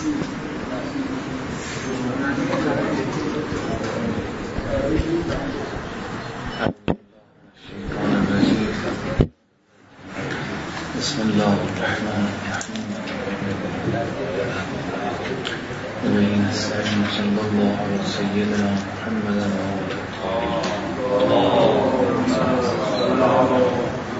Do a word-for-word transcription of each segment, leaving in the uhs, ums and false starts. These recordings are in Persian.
بسم الله الرحمن الرحیم و به نستعین صلی الله علی سیدنا محمد و آله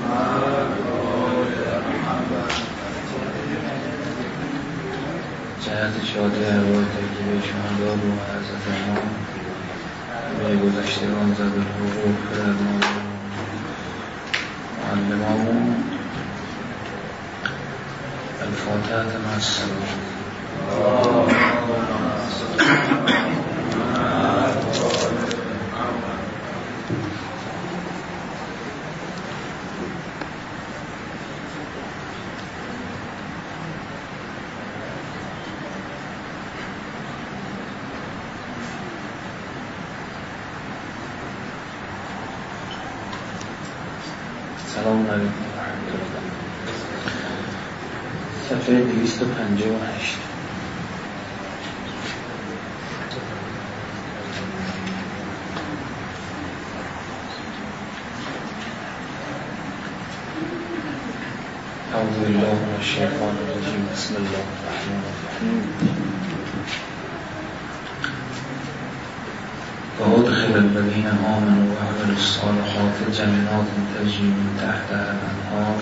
جهت شادی ارواح ترکیب شهدا و حضرت امام به گذشتگان زد الحقوق فرمان معلمامون الفاتحة مع السلام. سلام علیکم و رحمت الله. صفحه دویست و پنجاه و هشت. اعوذ بالله من الشیطان الرجیم. بسم الله الرحمن الرحیم. وادخل الذین آمنوا وعملوا الصالحات جنات تجری من تحتها الانهار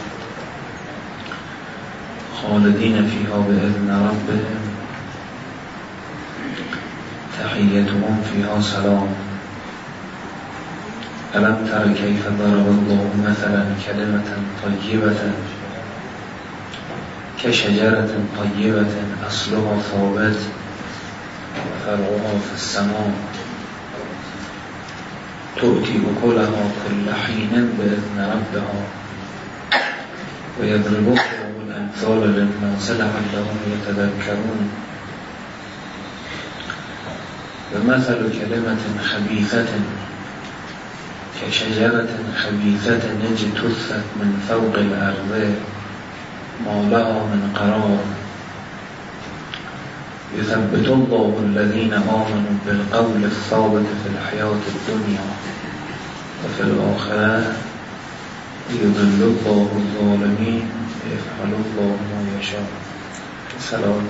خالدین فیها بإذن ربهم تحیتهم فیها سلام. الم تر کیف ضرب الله مثلا کلمة طیبة کشجرة طیبة اصلها ثابت وفرعها في السماء تؤتی اکلها کل حین بإذن ربها ويضرب الله الأمثال للناس لعلهم يتذكرون. ومثل كلمة خبيثة كشجرة خبيثة اجتثت من فوق الأرض ما لها من قرار يثبت الله الذين آمنوا بالقول الثابت في الحياة الدنيا وفي الآخرة يضل الله الظالمين يفعل الله ما يشاء. سلام.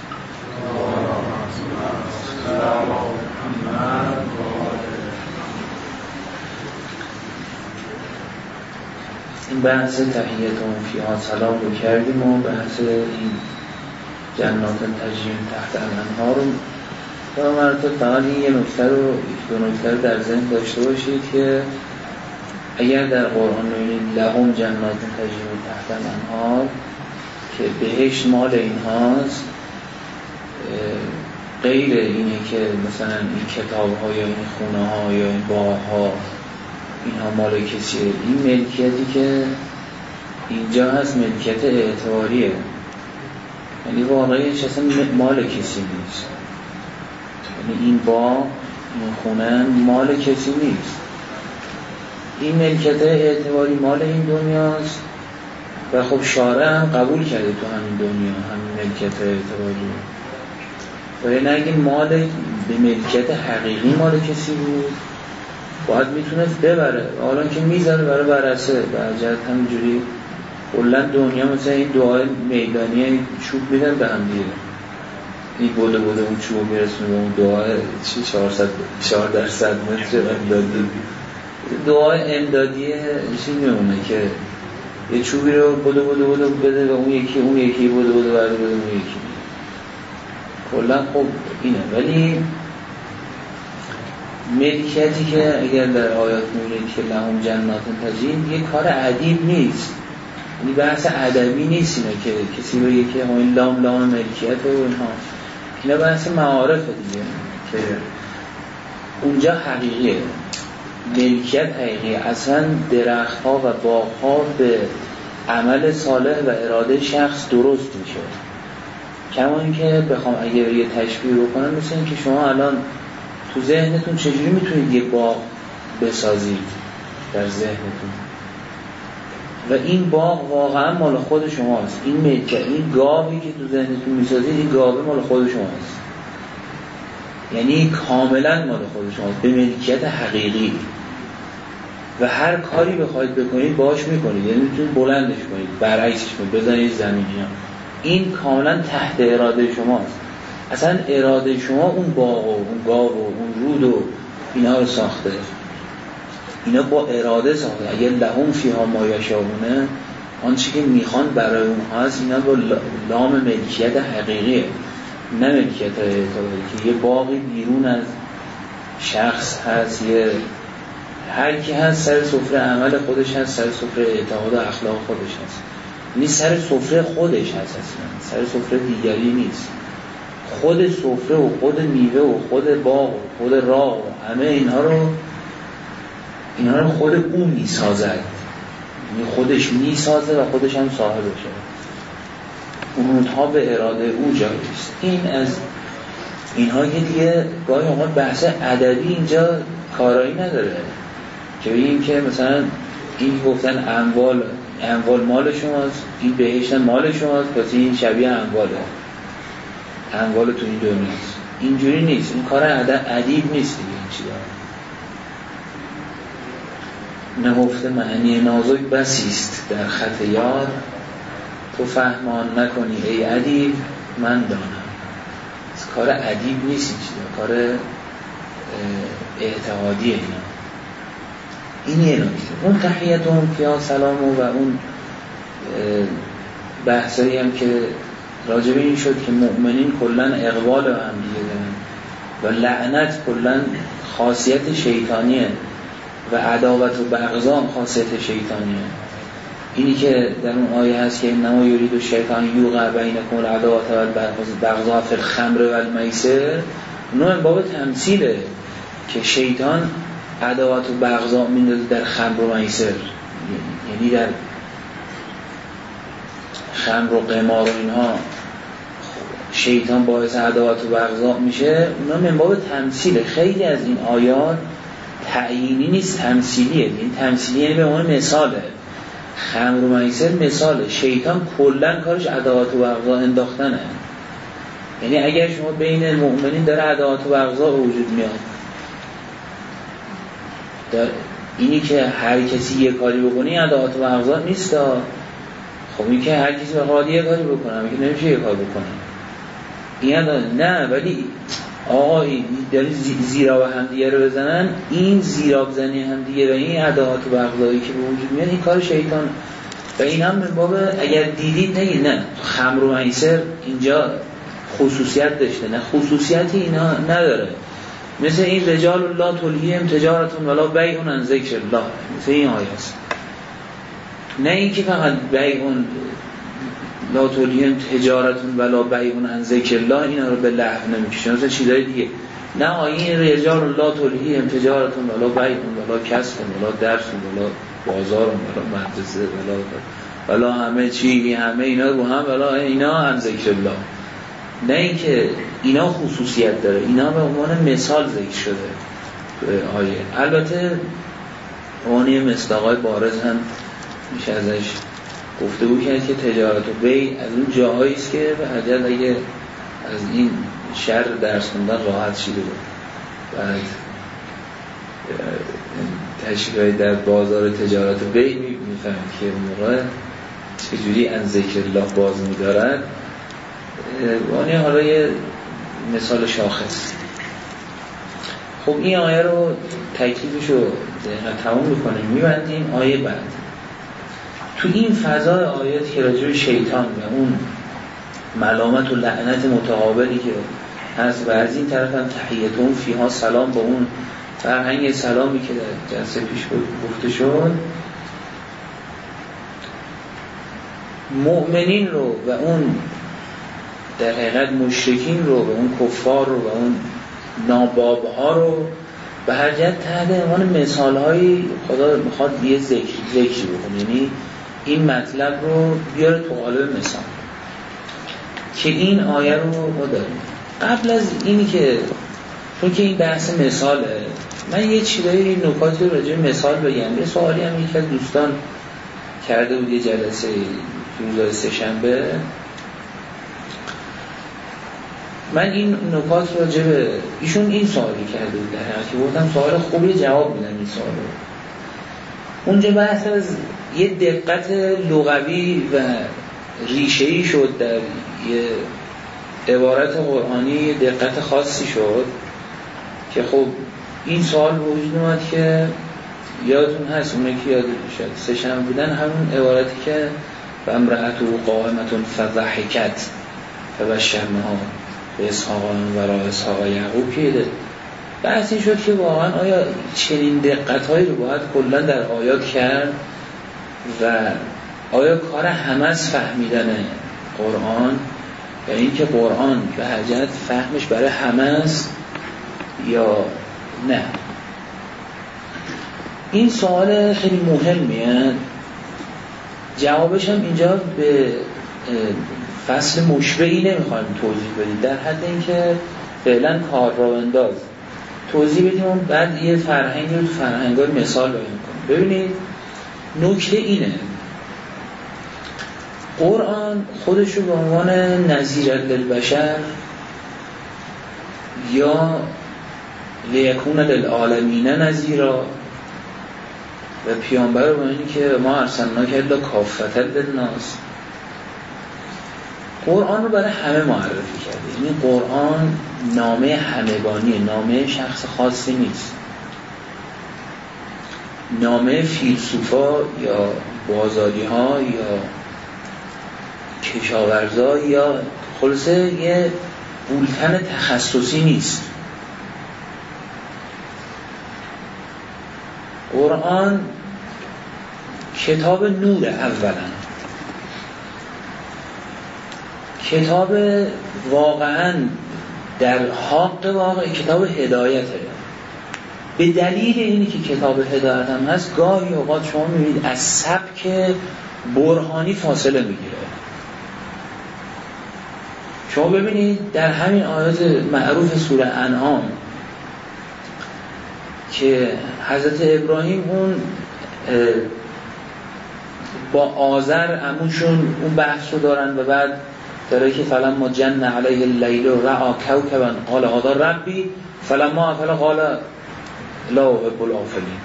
این بحث تحییتهم فیها سلام رو کردیم و بحث این جنات تجری تحت الانهار رو و مرتب فقط این یه نکته رو دو نکته رو در ذهن داشته باشید که اگر در قرآن می‌بینید لهم جنات تجری تحت الانهار که بهشت مال اینهاست، غیر اینه که مثلا این کتاب ها یا این خونه ها یا این باغ ها اینها مال کسیه. این ملکیتی که اینجا هست ملکیت اعتباریه، یعنی واقعیش اصلا مال کسی نیست. یعنی این باغ این خونه مال کسی نیست، این ملکیت اعتباری مال این دنیاست و خب شارع هم قبول کرده تو همین دنیا همین ملکیت اعتباری. و یعنی اگه مال به ملکیت حقیقی مال کسی بود باید میتونست ببره، حالا که میزنه برای برسه برجت همینجوری کلا دنیا مثلا این دعای میدانی چوب میدن به هم دیگه، این بوده بوده اون چوب میرسونه به اون دعای چی چهارصد چهار درصد متر امدادی، دعای امدادیه چی میمونه که یه چوبی رو بوده بوده بوده بده و اون یکی اون یکی بوده بوده برده بده اون یکی کلا. خب اینه، ولی ملکیتی که اگر در آیات میبینید که لهم جنات تجری یه کار ادیب نیست، یعنی بحث ادبی نیست اینه که کسی بگه که این لام لام ملکیت و اینها، اینا بحث معارفه دیگه که اونجا حقیقیه، ملکیت حقیقیه. اصلا درخت ها و باغ ها به عمل صالح و اراده شخص درست میشه. کما اینکه بخوام اگه یه تشبیه رو کنم مثل این که شما الان تو ذهنتون چجوری میتونید یه باغ بسازید در ذهنتون؟ و این باغ واقعا مال خود شماست. این ملکه، این گاوی که تو ذهنتون میسازید، این گاوه مال خود شماست، یعنی کاملا مال خود شماست به ملکیت حقیقی و هر کاری بخواید بکنید باش میکنید، یعنی میتونید بلندش کنید، برعکسش کنید، بزنید زمین. ها این کاملا تحت اراده شماست. اصلا اراده شما اون باغ و اون گاو و اون رود و اینا رو ساخته، اینا با اراده ساخته. اگر لهم فیها ما یشاءون، آنچه که میخوان برای اونها هست، اینا با لام ملکیت حقیقیه، نه ملکیت اعتباری که یه باقی بیرون از شخص هست، یه هر کی هست سر سفره عمل خودش هست، سر سفره اعتقاد و اخلاق خودش هست، یعنی سر سفره خودش هست، اصلا سر سفره دیگری نیست. خود سفره و خود میوه و خود باغ و خود راه و همه اینها رو اینها رو خود او میسازد، یعنی خودش میسازه و خودش هم صاحبشه. اونها به اراده او جاییست. این از اینها که دیگه گاهی اوقات بحث ادبی اینجا کارایی نداره که بگیم که مثلا این گفتن اموال اموال مال شماست، این بهشت مال شماست، پس این شبیه امواله، اموال تو این دنیاست. اینجوری نیست، این کار ادیب نیست دیگه. این چیزا نهفته معنی نازک بسیست در خط یار، تو فهمان نکنی ای ادیب من دانم. کار ادیب نیست این چیزا، کار اعتقادیه اینا. این یه نکته. اون تحیتون فیها سلام و اون بحثایی هم که راجب این شد که مؤمنین کلن اقبال و هم دیگه دارن و لعنت کلن خاصیت شیطانیه و عداوت و بغضا خاصیت شیطانیه. اینی که در اون آیه هست که انما یرید الشیطان یوقع بینکم العداوة والبغضاء فی الخمر والمیسر، اونو من باب تمثیله که شیطان عداوت و بغضا میندازه در خمر و میسر، یعنی در خمر و قمار و اینها شیطان باعث عداوت و بغضا میشه. اونا من باب تمثیله. خیلی از این آیات تعیینی نیست، تمثیلیه. این تمثیلی یعنی به عنوان مثاله. خمر و میسر مثاله. شیطان کلن کارش عداوت و بغضا انداختنه. یعنی اگر شما بین المؤمنین داره عداوت و بغضا وجود میاد، در اینی که هر کسی یه کاری بکنه عداوت و بغضا نیست. خب این که هر کسی بخواد یه کاری بکنه، میگه نمیشه یه کار بکنه. این نه، ولی آقا داری زیرا و همدیگه رو بزنن، این زیرا بزنی همدیگه و این عداوت و بغضایی که به وجود میاد این کار شیطان. و این هم من باب اگر دیدید نگید نه خمر و میسر اینجا خصوصیت داشته، نه خصوصیتی اینا نداره. مثل این رجال الله تلهیهم تجارتون ولا بیع عن ذکر الله، مثل این آیه است. نه این که فقط بیع لا تلهیهم تجارتون ولا بیع عن ذکر الله اینا رو به لهو نمیکشه، مثلا چیزای دیگه. نه آیه رجال الله تلهیهم تجارتون ولا بیع ولا کسب ولا درس ولا بازار ولا مدرسه ولا ولا همه چی، همه اینا رو هم ولا اینا عن ذکر الله. نه اینکه اینا خصوصیت داره، اینا به عنوان مثال ذکر شده تو آیه. البته اونی مصداقای بارز هم میشه ازش گفته بود که تجارت و بیع از اون جاهایی است که به حجت اگه از این شر درس خوندن راحت شده بود. بعد تشریفی در بازار تجارت و بیع میفهمید که موقع چجوری ان ذکر الله باز می‌دارد. وانی حالا یه مثال شاخص. خب این آیه رو تکلیفش رو تمام میکنیم، میبندیم. آیه بعد تو این فضای آیات که راجع به شیطان و اون ملامت و لعنت متقابلی که هست و از این طرف هم تحیتون فیها سلام با اون فرهنگ سلامی که در جلسه پیش گفته شد، مؤمنین رو و اون در حقیقت مشرکین رو و اون کفار رو و اون نابابها رو به هر جهت تحت عنوان مثال‌های خدا میخواد یه ذکر ذکری بکنه. یعنی این مطلب رو بیاره تو قالب مثال که این آیه رو ما داریم. قبل از اینی که چون که این بحث مثاله، من یه چیزایی نکاتی راجع به مثال بگم. یه سوالی هم یک از دوستان کرده بود یه جلسه روزهای سه‌شنبه. من این نکات راجع به ایشون این سوالی کرده بود در حقیقت، گفتم سوال خوبی جواب میدم این سوالو. اونجا بحث از یه دقت لغوی و ریشه‌ای شد در یه عبارت قرآنی، یه دقت خاصی شد که خب این سوال وجود اومد که یادتون هست اونه که یاد شد سه‌شنبه بودن همون عبارتی که و امرأته قائمة فضحکت فبشرناها به اسحاق و را اسحاق یعقوب که بحث این شد که واقعا آیا چنین دقت‌هایی رو باید کلا در آیات کرد و آیا کار همه از فهمیدن قرآن، یعنی اینکه قرآن به حجت فهمش برای همه است یا نه؟ این سوال خیلی مهمیه. جوابش هم اینجا به فصل مشبهی نمیخوایم توضیح بدید، در حد اینکه فعلا کار را انداز توضیح بدیم و بعد یه فرهنگی رو تو فرهنگ‌ها مثال بیان کنیم. ببینید نکته اینه، قرآن خودش رو به عنوان نذیر للبشر یا لیکون للعالمین نذیرا و پیامبر رو به اینی که ما ارسلناک الا کافة للناس، قرآن رو برای همه معرفی کرده. یعنی قرآن نامه همگانی، نامه شخص خاصی نیست، نامه فیلسوفا یا بازاری ها یا کشاورزا یا خلاصه یه بولتن تخصصی نیست. قرآن کتاب نور، اولا کتاب واقعا در حق واقع کتاب هدایته. به دلیل اینی که کتاب هدایت هم هست گاهی اوقات شما میبینید از سبک برهانی فاصله میگیره. شما ببینید در همین آیات معروف سوره انعام که حضرت ابراهیم اون با آذر عموشون اون بحث رو دارن و بعد داره که فلما جن علیه اللیل رأى کوکبا قال هذا ربی فلما افل قال لا احب الآفلین،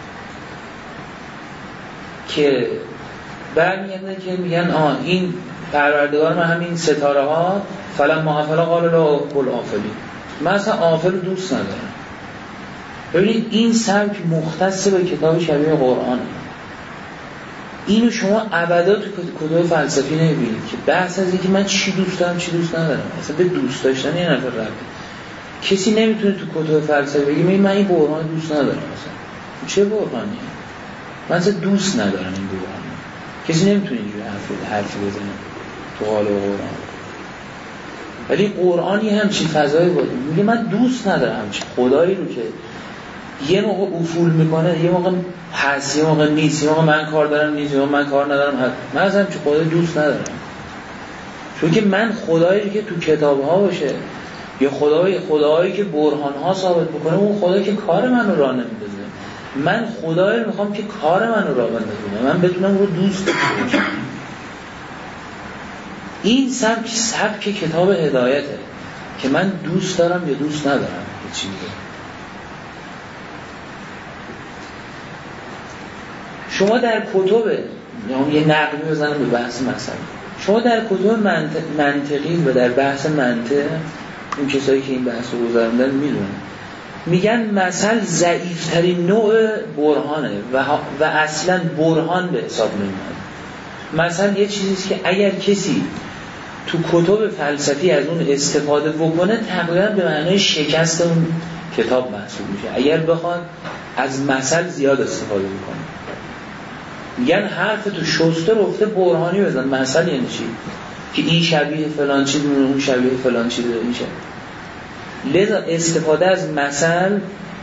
که برمیگردن که میگن آه این پروردگار من همین ستاره ها فلما افل قال لا احب الآفلین، من اصلا آفل رو دوست ندارم. ببینید این سبک مختص به کتاب شبیه قرآن، اینو شما ابدا تو کتاب فلسفی نمیبینید که بحث از اینکه من چی دوست دارم چی دوست ندارم، اصلا به دوست داشتن یه نفر ربطی. کسی نمیتونه تو کتاب فلسفی بگه من این برهان دوست ندارم، اصلا چه برهانی؟ من اصلا دوست ندارم این برهان. کسی نمیتونه اینجوری حرف حرفی بزنه تو قالب قرآن. ولی قرآن یه همچین فضایی بود، میگه من دوست ندارم همچین خدایی رو که یه موقع افول میکنه، یه موقع هست، یه موقع نیست، یه موقع من کار دارم نیست، یه موقع من کار ندارم هست. من اصلا چه خدای دوست ندارم، چون که من خدایی که تو کتاب ها باشه یا خدای خدایی که برهان ها ثابت بکنه، اون خدایی که کار منو راه نمیندازه. من خدایی رو میخوام که کار منو راه بندازه، من بتونم رو دوست داشته. این سبک سبک کتاب هدایته که من دوست دارم یا دوست ندارم یه چیزی. شما در کتب، یعنی یه نقلی بزنم به بحث مثلا، شما در کتب منطق، منطقی و در بحث منطق، این کسایی که این بحث رو گذاردن میدونن، میگن مثل ضعیفترین نوع برهانه و, و اصلا برهان به حساب نمیاد. مثلا یه چیزیست که اگر کسی تو کتب فلسفی از اون استفاده بکنه تقریبا به معنای شکست اون کتاب محسوب میشه، اگر بخواد از مثل زیاد استفاده بکنه. میگن حرف تو شسته رفته برهانی بزن. مثلا یعنی چی؟ که این شبیه فلان چیز میمونه، اون شبیه فلان چیز میشه. لذا استفاده از مثل،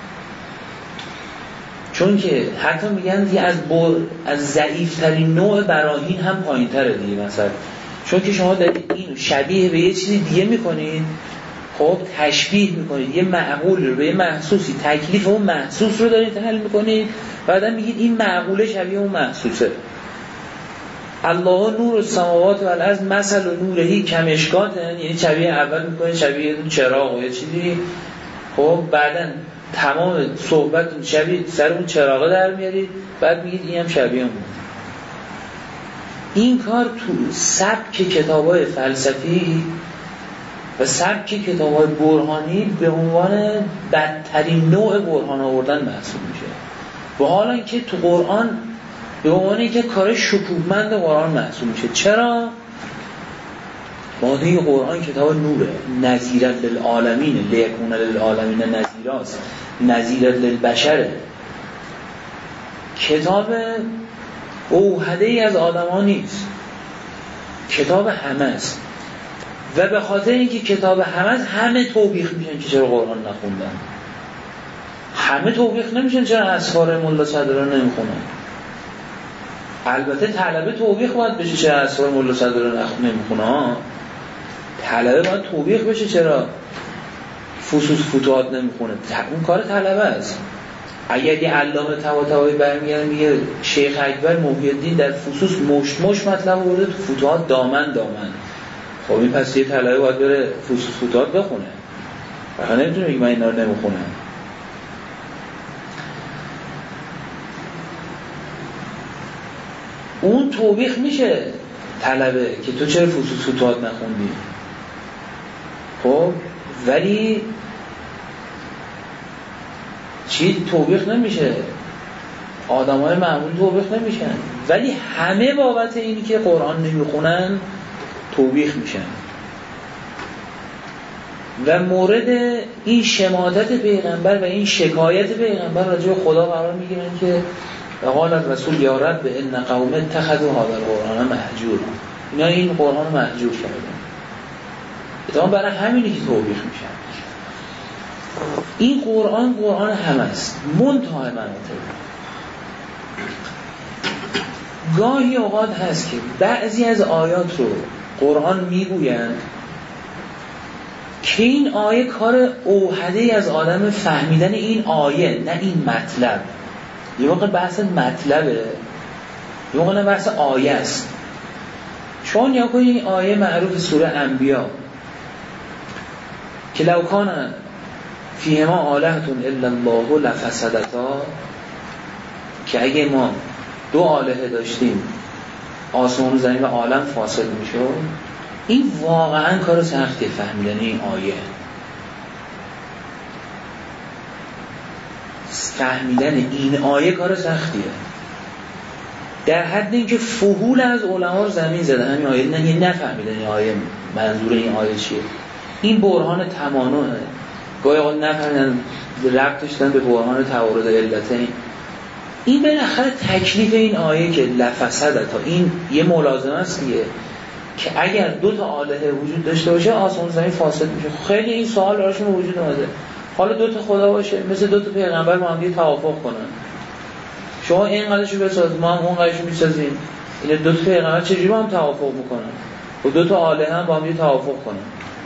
چون که حتی میگن دیگه از بر از ضعیفترین نوع براهین هم پایین‌تره دیگه مثلا، چون که شما دارید اینو شبیه به یه چیزی دیگه میکنید، خب تشبیه میکنید یه معقول رو به یه محسوسی، تکلیف اون محسوس رو دارید حل میکنید، بعدا میگید این معقوله شبیه اون محسوسه. الله نور السماوات و الارض مثل نورهی کمشکات، یعنی شبیه اول میکنه شبیه چراغ و یه چیزی، خب بعدن تمام صحبت شبیه سر اون چراغه در میارید، بعد میگید این هم شبیه اون. این کار تو سبک کتابای فلسفی و سبک کتابای برهانی به عنوان بدترین نوع برهان آوردن محسوب میشه، و حالا اینکه تو قرآن به عنوان اینکه کار شکوهمند قرآن محسوب میشه. چرا؟ ماده قرآن کتاب نوره، نذیرا للعالمین، لیکون للعالمین نذیراست، نذیرا للبشره، کتاب اوحده ای از آدم ها نیست، کتاب همه است. و به خاطر اینکه کتاب همه است همه توبیخ میشن که چرا قرآن نخوندن، همه توبیخ نمیشن چرا اسفار ملا صدرا نمیخونن. البته طلبه توبیخ باید بشه چرا اسفار ملا صدرا نمیخونه، طلبه باید توبیخ بشه چرا فصوص فتوحات نمیخونه، اون کار طلبه است. اگر یه علامه طباطبایی برمیگرد میگه شیخ اکبر محی الدین در فصوص مشت مشت مطلب برده، تو فتوحات دامن دامن، خب این پس یه طلبه باید بره فصوص فتوحات بخونه، واقعا نمیتونه بگه من اینا رو نمیخونم. اون توبیخ میشه طلبه که تو چرا فصوص فتوحات نخوندی، خب ولی چی توبیخ نمیشه، آدمای معمولی توبیخ نمیشن، ولی همه بابت اینی که قرآن نمیخونن توبیخ میشن. و مورد این شماتت پیغمبر و این شکایت پیغمبر راجع به خدا قرار میگیرن که قال الرسول یا رب ان قوم اتخذوا هذا القرآن مهجورا، اینا این قرآن رو مهجور کردن، اتفاقا برای همینی که توبیخ میشن. این قرآن قرآن همه است منتهی مناطق. گاهی اوقات هست که بعضی از آیات رو قرآن میگویند که این آیه کار اوحده‌ای از آدم فهمیدن این آیه، نه این مطلب. یه موقع بحث مطلبه، یه موقع بحث آیه است. چون یا کنید این آیه معروف سوره انبیا که لو کان فیهما آلهتون الا الله لفسدتا، که اگه ما دو آلهه داشتیم آسمان و زمین و عالم فاسد میشد. این واقعا کار سختیه فهمیدن این آیه، فهمیدن این آیه کار سختیه، در حد اینکه فهول از علما رو زمین زده همین آیه، نه نفهمیدن این آیه منظور این آیه چیه. این برهان تمانعه، گاهی اوقات نفهمیدن ربطش دادن به برهان تعارض علتین. این بالاخره تکلیف این آیه که لفسدتا، این یه ملازمه است دیگه، که اگر دو تا آلهه وجود داشته باشه آسمان زمین فاسد میشه. خیلی این سوال براشون وجود اومده، حالا دو تا خدا باشه مثل دو تا پیغمبر با هم دیگه توافق کنن، شما این قدرشو بساز ما هم اون قدرشو میسازیم، این دو تا پیغمبر چجوری با هم توافق میکنن و دو تا آلهه هم با هم دیگه توافق کنن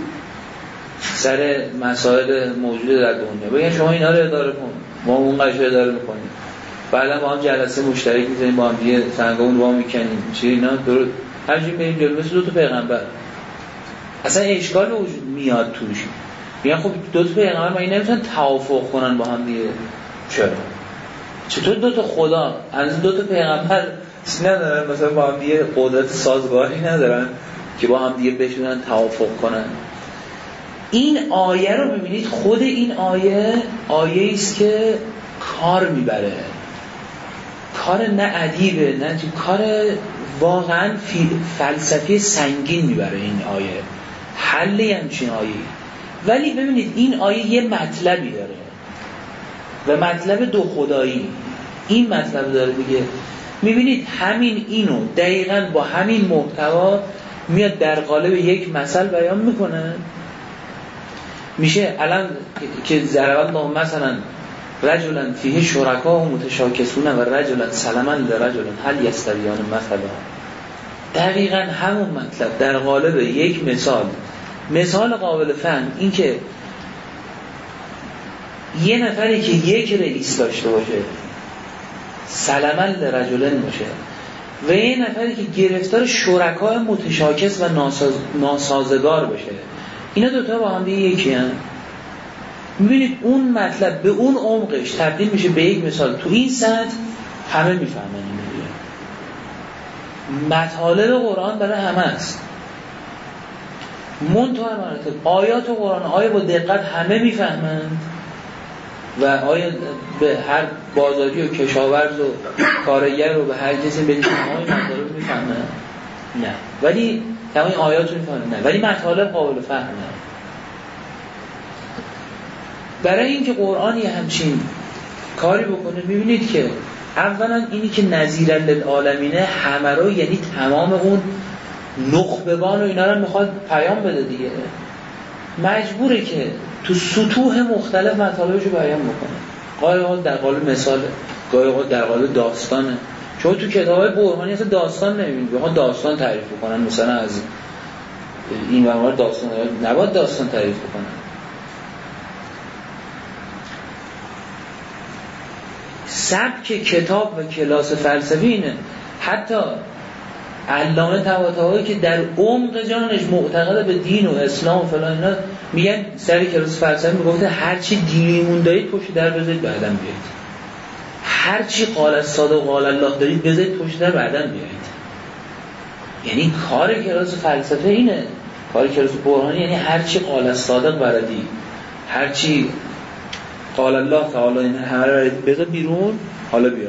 سر مسائل موجود در دنیا؟ بگن شما اینا رو اداره کن ما اون قدرشو اداره میکنیم، بعدا با هم جلسه مشترک میذاریم با هم دیگه سنگامون با هم میکنیم چی اینا درست همینجوری بریم جلو مثل دو تا پیغمبر. اصلا اشکال وجود میاد توش. میگن خب دو تا پیغمبر ما این نمیتونن توافق کنن با هم دیگه، چرا؟ چطور دو تا خدا از دو تا پیغمبر ندارن مثلا با هم دیگه قدرت سازگاری ندارن که با هم دیگه بشونن توافق کنن؟ این آیه رو ببینید، خود این آیه آیه است که کار میبره، کار نه ادیبه نه تو کار واقعا فلسفی سنگین میبره این آیه، حلی همچین آیه. ولی ببینید این آیه یه مطلبی داره و مطلب دو خدایی. این مطلب داره دیگه، میبینید همین اینو دقیقاً با همین محتوا میاد در قالب یک مثل بیان میکنه. میشه الان که ضرب الله مثلا رجلا فیه شرکا و متشاکسون و رجلا سلما لرجل هل یستویان مثلا، دقیقاً همون مطلب در قالب یک مثال، مثال قابل فهم. این که یه نفری که یک رئیس داشته باشه سلما لرجلن باشه و یه نفری که گرفتار شرکای متشاکس و ناساز... ناسازگار بشه. اینا دوتا با هم دیگه یکی هن. میبینید اون مطلب به اون عمقش تبدیل میشه به یک مثال. تو این سطح همه میفهمن این دیگه. مطالب قرآن برای همه است. منتها مراتب آیات قرآن آیا با دقت همه میفهمند و آیا به هر بازاری و کشاورز و کارگر و به هر کسی بدید تمام مطالب میفهمند؟ نه. ولی تمام آیات رو میفهمند؟ نه. ولی مطالب قابل فهمه. برای اینکه قرآن یه همچین کاری بکنه میبینید که اولا اینی که نذیرا للعالمینه همه رو، یعنی تمام اون نخبگان و اینا رو میخواد پیام بده دیگه، مجبوره که تو سطوح مختلف مطالبش رو بیان بکنه. گاهی اوقات در قالب مثاله، گاهی اوقات در قالب داستانه. چون تو کتابای برهانی اصلا داستان نمیبینید، بخواد داستان تعریف بکنن مثلا از این برنامه داستان نباید داستان تعریف بکنن. سبک کتاب و کلاس فلسفی اینه. حتی علامه طباطبایی که در عمق جانش معتقد به دین و اسلام و فلان اینا، میگن سر کلاس فلسفی میگفته هر چی دینیمون دارید پشت در بذارید بعداً بیایید، هر چی قال الصادق قال الله دارید بذارید پشت در بعداً بیایید. یعنی کار کلاس فلسفه اینه، کار کلاس برهانی یعنی هر چی قال الصادق بردی، هر چی قال الله تعالی این همه رو بذار بیرون، حالا بیا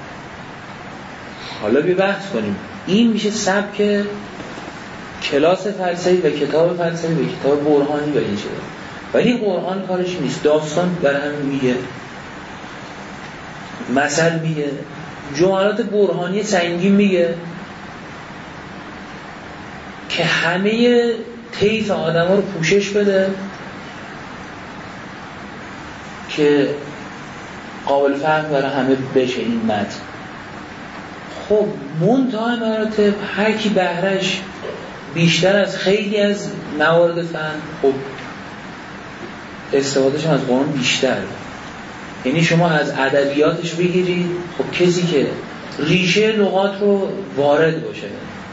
حالا بیا بحث کنیم. این میشه سبک کلاس فلسفی و کتاب فلسفی و کتاب برهانی و این شده. ولی قرآن کارش نیست. داستان برای همین میگه، مثل میگه، جملات برهانی سنگین میگه که همه طیف آدم ها رو پوشش بده که قابل فهم برای همه بشه این متن. خب منتها مراتب هر کی بهرش بیشتر از خیلی از موارد فهم، خب استفادهش از قرآن بیشتر. یعنی شما از ادبیاتش بگیرید، خب کسی که ریشه لغات رو وارد باشه،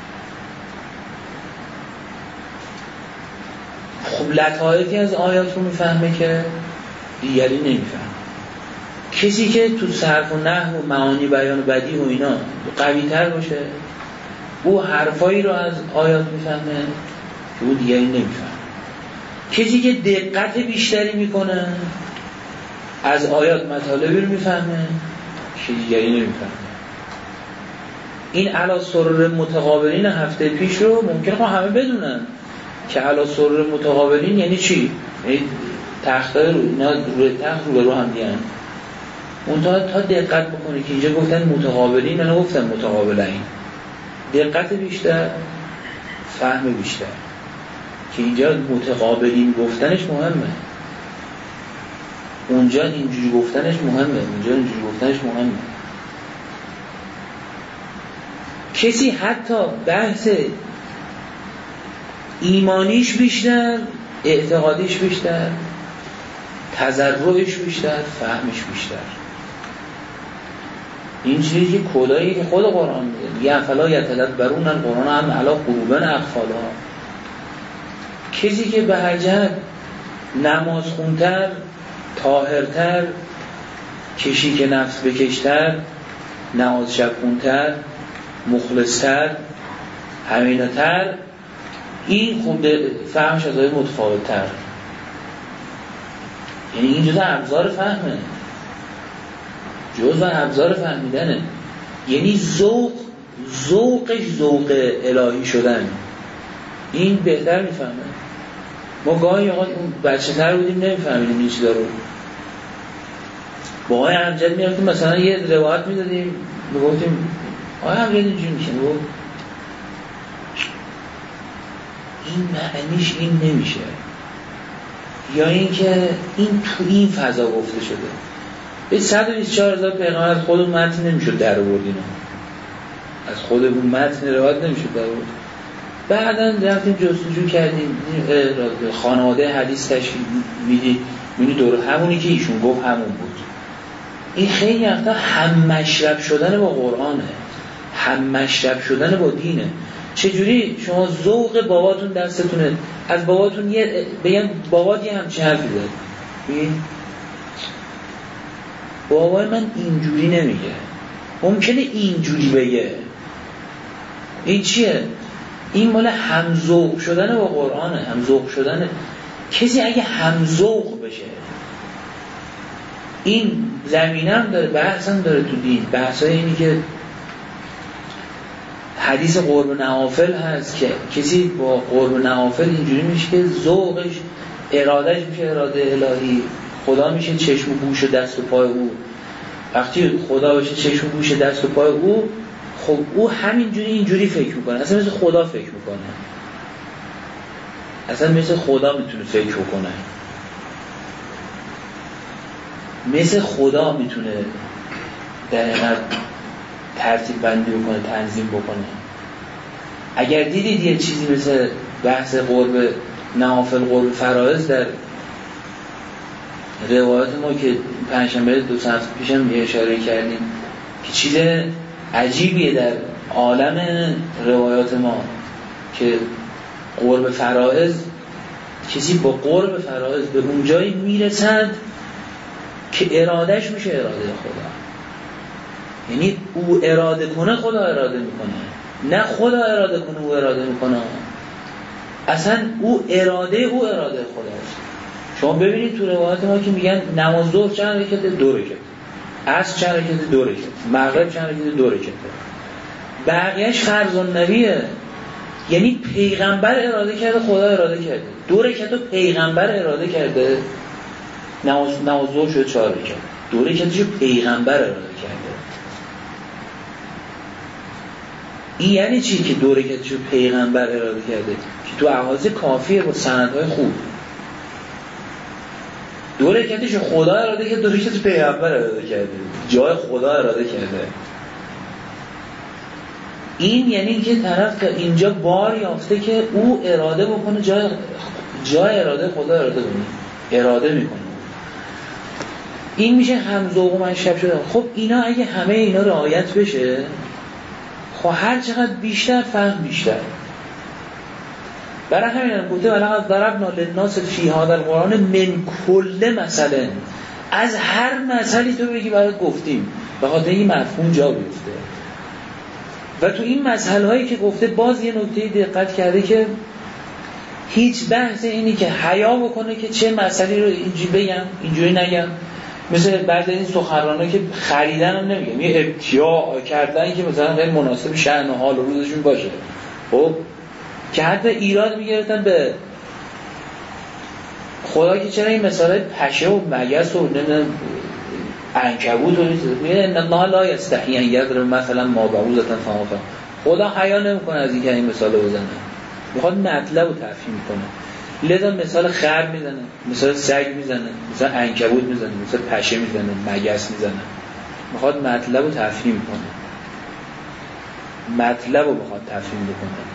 خب لطایفی از آیات رو میفهمه که دیگری نمیفهمه. کسی که تو صرف و نحو و معانی بیان و بدیع و اینا قوی تر باشه، او حرفایی رو از آیات میفهمه که او دیگری نمیفهمه. کسی که دقت بیشتری میکنه از آیات مطالبی رو میفهمه که دیگری نمیفهمه. این علی سرر متقابلین هفته پیش رو ممکنه خب همه بدونن که علی سرر متقابلین یعنی چی؟ یعنی تختای رو اینا روی تخت رو به رو هم دیگن. اون تا تا دقت بکنه که اینجا گفتن متقابلین، نه گفتن متقابلین. دقت بیشتر، فهم بیشتر، که اینجا متقابلین گفتنش مهمه، اونجا اینجوری گفتنش مهمه، اونجا اینجوری گفتنش مهمه. کسی حتی بحث ایمانیش بیشتر، اعتقادیش بیشتر، تضرعش بیشتر، فهمش بیشتر. این چیزی که کدایی که خود قرآن میگه، یه افلا یتدبرون القرآن هم علی قلوب اقفالها. کسی که به هر جهت نماز خونتر، طاهرتر، کشی که نفس بکشتر، نماز شب خونتر، مخلصتر، همینتر، این خود فهمش از آیه متفاوت‌تر. یعنی این جزء ابزار فهمه، جزء ابزار فهمیدنه. یعنی ذوق ذوقش ذوق الهی شدن، این بهتر میفهمه. ما گاهی اوقات اون بچه تر بودیم نمیفهمیدیم این چیزا رو. با آقای امجد میرفتیم مثلا یه روایت میدادیم، میگفتیم آقای امجد اینجوری میشه، میگفت این معنیش این نمیشه، یا اینکه این تو این فضا گفته شده. به صد و بیست و چهار هزار پیغمبر از خود اون متن نمیشد در آورد، اینا از خود اون متن روایت نمیشد در آورد. بعداً رفتیم جستجو کردیم، خانواده حدیث تشکیل میدید، میدید دور همونی که ایشون گفت همون بود. این خیلی وقتا هم مشرب شدن با قرآنه، هم مشرب شدن با دینه. چجوری شما ذوق باباتون دستتونه، از باباتون یه بگم بابات یه همچین حرفی زد، بابای من اینجوری نمیگه، ممکنه اینجوری بگه. این چیه؟ این مال همذوق شدن با قرآنه، همذوق شدن. کسی اگه همذوق بشه، این زمینه هم داره، بحث هم داره تو دین، بحثای اینی که حدیث قرب نوافل هست که کسی با قرب نوافل اینجوری میشه که ذوقش ارادهش میشه اراده الهی، خدا میشه چشم و گوش و دست و پای او. وقتی خدا بشه چشم و گوش و دست و پای او، خب او همینجوری اینجوری فکر میکنه، اصلا مثل خدا فکر میکنه، اصلا مثل خدا میتونه فکر کنه، مثل خدا میتونه در اینقدر ترتیب بندی بکنه، تنظیم بکنه. اگر دیدید یه چیزی مثل بحث قرب نوافل، قرب فرائض در روایات ما که پنجشنبه دو سه هفته پیشم اشاره کردیم که چیز عجیبیه در عالم روایات ما که قرب فرائض، کسی با قرب فرائض به اون جایی میرسد که ارادهش میشه اراده خدا. یعنی او اراده کنه خدا اراده میکنه، نه خدا اراده کنه او اراده میکنه. اصلا او اراده او اراده خداست. شما ببینید تو روایات ما که میگن نماز ظهر چند رکعته؟ دو رکعت، عصر چند رکعته؟ دو رکعت، مغرب چند رکعته؟ دو رکعت، بقیه‌اش فرض النبیه. یعنی پیغمبر اراده کرده، خدا اراده کرده. دو رکعتو پیغمبر اراده کرده، نماز نماز ظهر شده چهار رکعت، دو رکعتشو پیغمبر اراده کرده. این یعنی چی که دو رکعتشو پیغمبر اراده کرده؟ که تو احادیث کافیه با سندهای خوب. دو رکعتشو خدا اراده کرده، دو رکعتشو پیغمبر اراده کرده، جای خدا اراده کرده. این یعنی که طرف که اینجا بار یافته که او اراده بکنه، جای جای اراده خدا اراده کنه، اراده میکنه. این میشه همذوق و مشرب شدن. خب اینا اگه همه اینا رعایت بشه، خب هر چقدر بیشتر فهم بیشتر. برای همین هم گفته ولقد ضربنا للناس فی هذا القرآن من کل مثلا، از هر مثلی تو بگی برات گفتیم، به خاطر این مفهوم جا بیفته. و تو این مسائل هایی که گفته باز یه نکته دقت کرده که هیچ بحث اینی که حیا بکنه که چه مسئله رو اینجوری بگم اینجوری نگم. مثل بعضی این سخنران‌ها که خریدن هم نمیگم، یه ابتیاع کردن که مثلا غیر مناسب شأن و حال و روزشون باشه، خب که حتی ایراد میگرفتن به خدا که چرا این مثالای پشه و مگس و نمیدونم عنکبوت و میگه ان الله لا یستحیی ان یضرب مثلا ما بعوضة فما فوقها. خدا حیا نمیکنه از اینکه این مثالو بزنه، میخواد مطلب رو تفهیم کنه. لذا مثال خر میزنه، مثال سگ میزنه، مثال عنکبوت میزنه، مثال پشه میزنه، مگس میزنه، میخواد مطلب رو تفهیم کنه، مطلب رو میخواد تفهیم بکنه.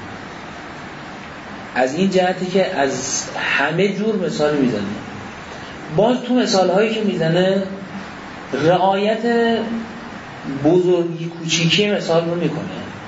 از این جهتی که از همه جور مثال میزنه. باز تو مثال هایی که میزنه رعایت بزرگی کوچیکی مثال رو میکنه.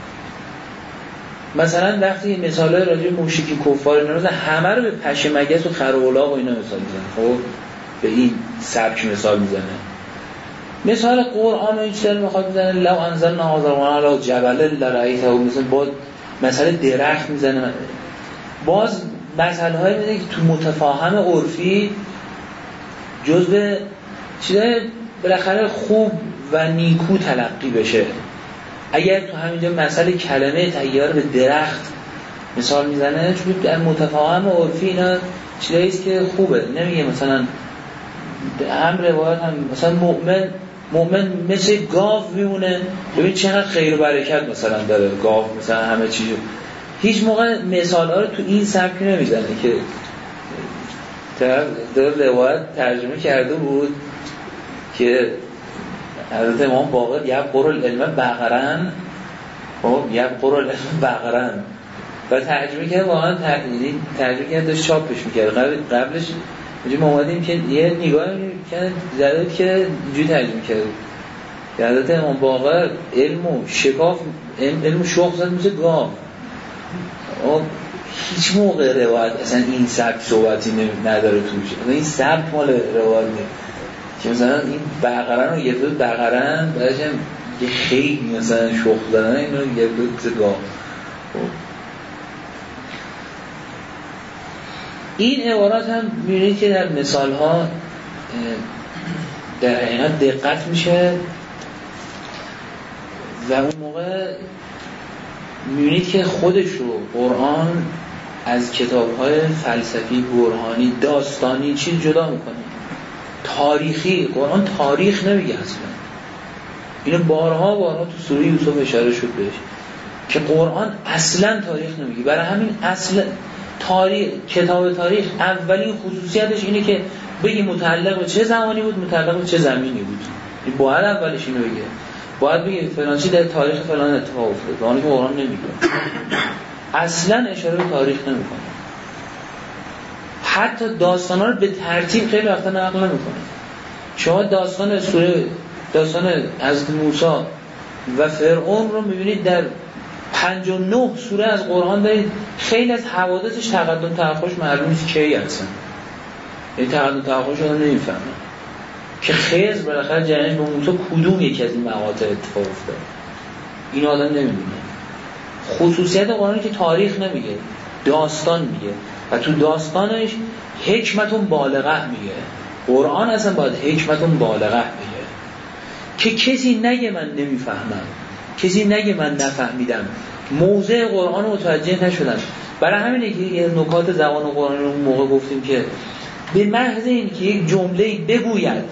مثلا وقتی مثالای راجع به مشرکی کفار اینا همه رو به پشه مگس و خر و الاغ و اینا مثال میزنه، خب به این سبک مثال میزنه. مثال قرآن و اینجور میخواد میزنه لو انزلنا هذا القرآن علی جبل لرأیته، مثلا باز مثلا درخت میزنه. باز مسئله های میزنه که تو متفاهم عرفی جزء چیزای بالاخره خوب و نیکو تلقی بشه. اگر تو همینجا مسئله کلمه تغییر به درخت مثال میزنه، چون در متفاهم عرفی اینا چیزاییست که خوبه. نمیگه مثلا هم روایت هم مثلا مؤمن مؤمن مثل گاو میمونه، ببین چقدر خیر و برکت مثلا داره گاو، مثلا همه چیز. هیچ موقع مثال‌ها رو تو این سبک نمیزنه که در روایت ترجمه کرده بود که حضرت امام باقر یبقر العلم بقرن، خب یبقر العلم بقرن، و ترجمه کرده واقعا ترجمه کرده داشت چاپش میکرد. قبل قبلش اینجا ما اومدیم که یه نگاه کرد زده که اینجوری ترجمه کرده یادت امام باقر علم و شکاف علم و شوق زد میشه گام. هیچ موقع روایت اصلا این سبک صحبتی نداره توش. این سبک مال روایت نیست که مثلا این بقرن رو یه دو بقرن بعدش هم یه خیلی مثلا شوق دادن اینو یه دو گام. این عبارات هم می‌بینید که در مثال‌ها در حقیقت دقت میشه و اون موقع می‌بینید که خودش رو قرآن از کتاب‌های فلسفی، برهانی، داستانی چیز جدا می‌کنه. تاریخی، قرآن تاریخ نمیگه اصلا. اینو بارها بارها تو سوره یوسف اشاره شد بهش که قرآن اصلا تاریخ نمیگه. برای همین اصل تاریخ، کتاب تاریخ اولین خصوصیتش اینه که بگی متعلق به چه زمانی بود، متعلق به چه زمینی بود. این باید اولش اینو بگه. باید بگه فلان چیز در تاریخ فلان اتفاق افتاد. اون که قرآن نمیگه. اصلا اشاره به تاریخ نمیکنه. حتی داستانا رو به ترتیب خیلی وقتا نقل نمیکنه. شما داستان سوره داستان حضرت موسی و فرعون رو میبینید در پنجاه و نه سوره از قرآن دارید. خیلی از حوادثش تقدم تأخرش معلوم نیست کی هستن. این تقدم تأخرش رو نمیفهمن که خیز بالاخره جنش به موسی کدوم یکی از این مقاطع اتفاق افتاد. این آدم نمیدونه. خصوصیت قرآنی که تاریخ نمیگه، داستان میگه و تو داستانش حکمتون بالغه میگه. قرآن اصلا باید حکمتون بالغه میگه که کسی نگه من نمیفهمم، کسی نگه من نفهمیدم، موضع قرآن رو متوجه نشدم. برای همینه که یه نکات زبان قرآن رو اون موقع گفتیم که به محض این که یک جمله بگوید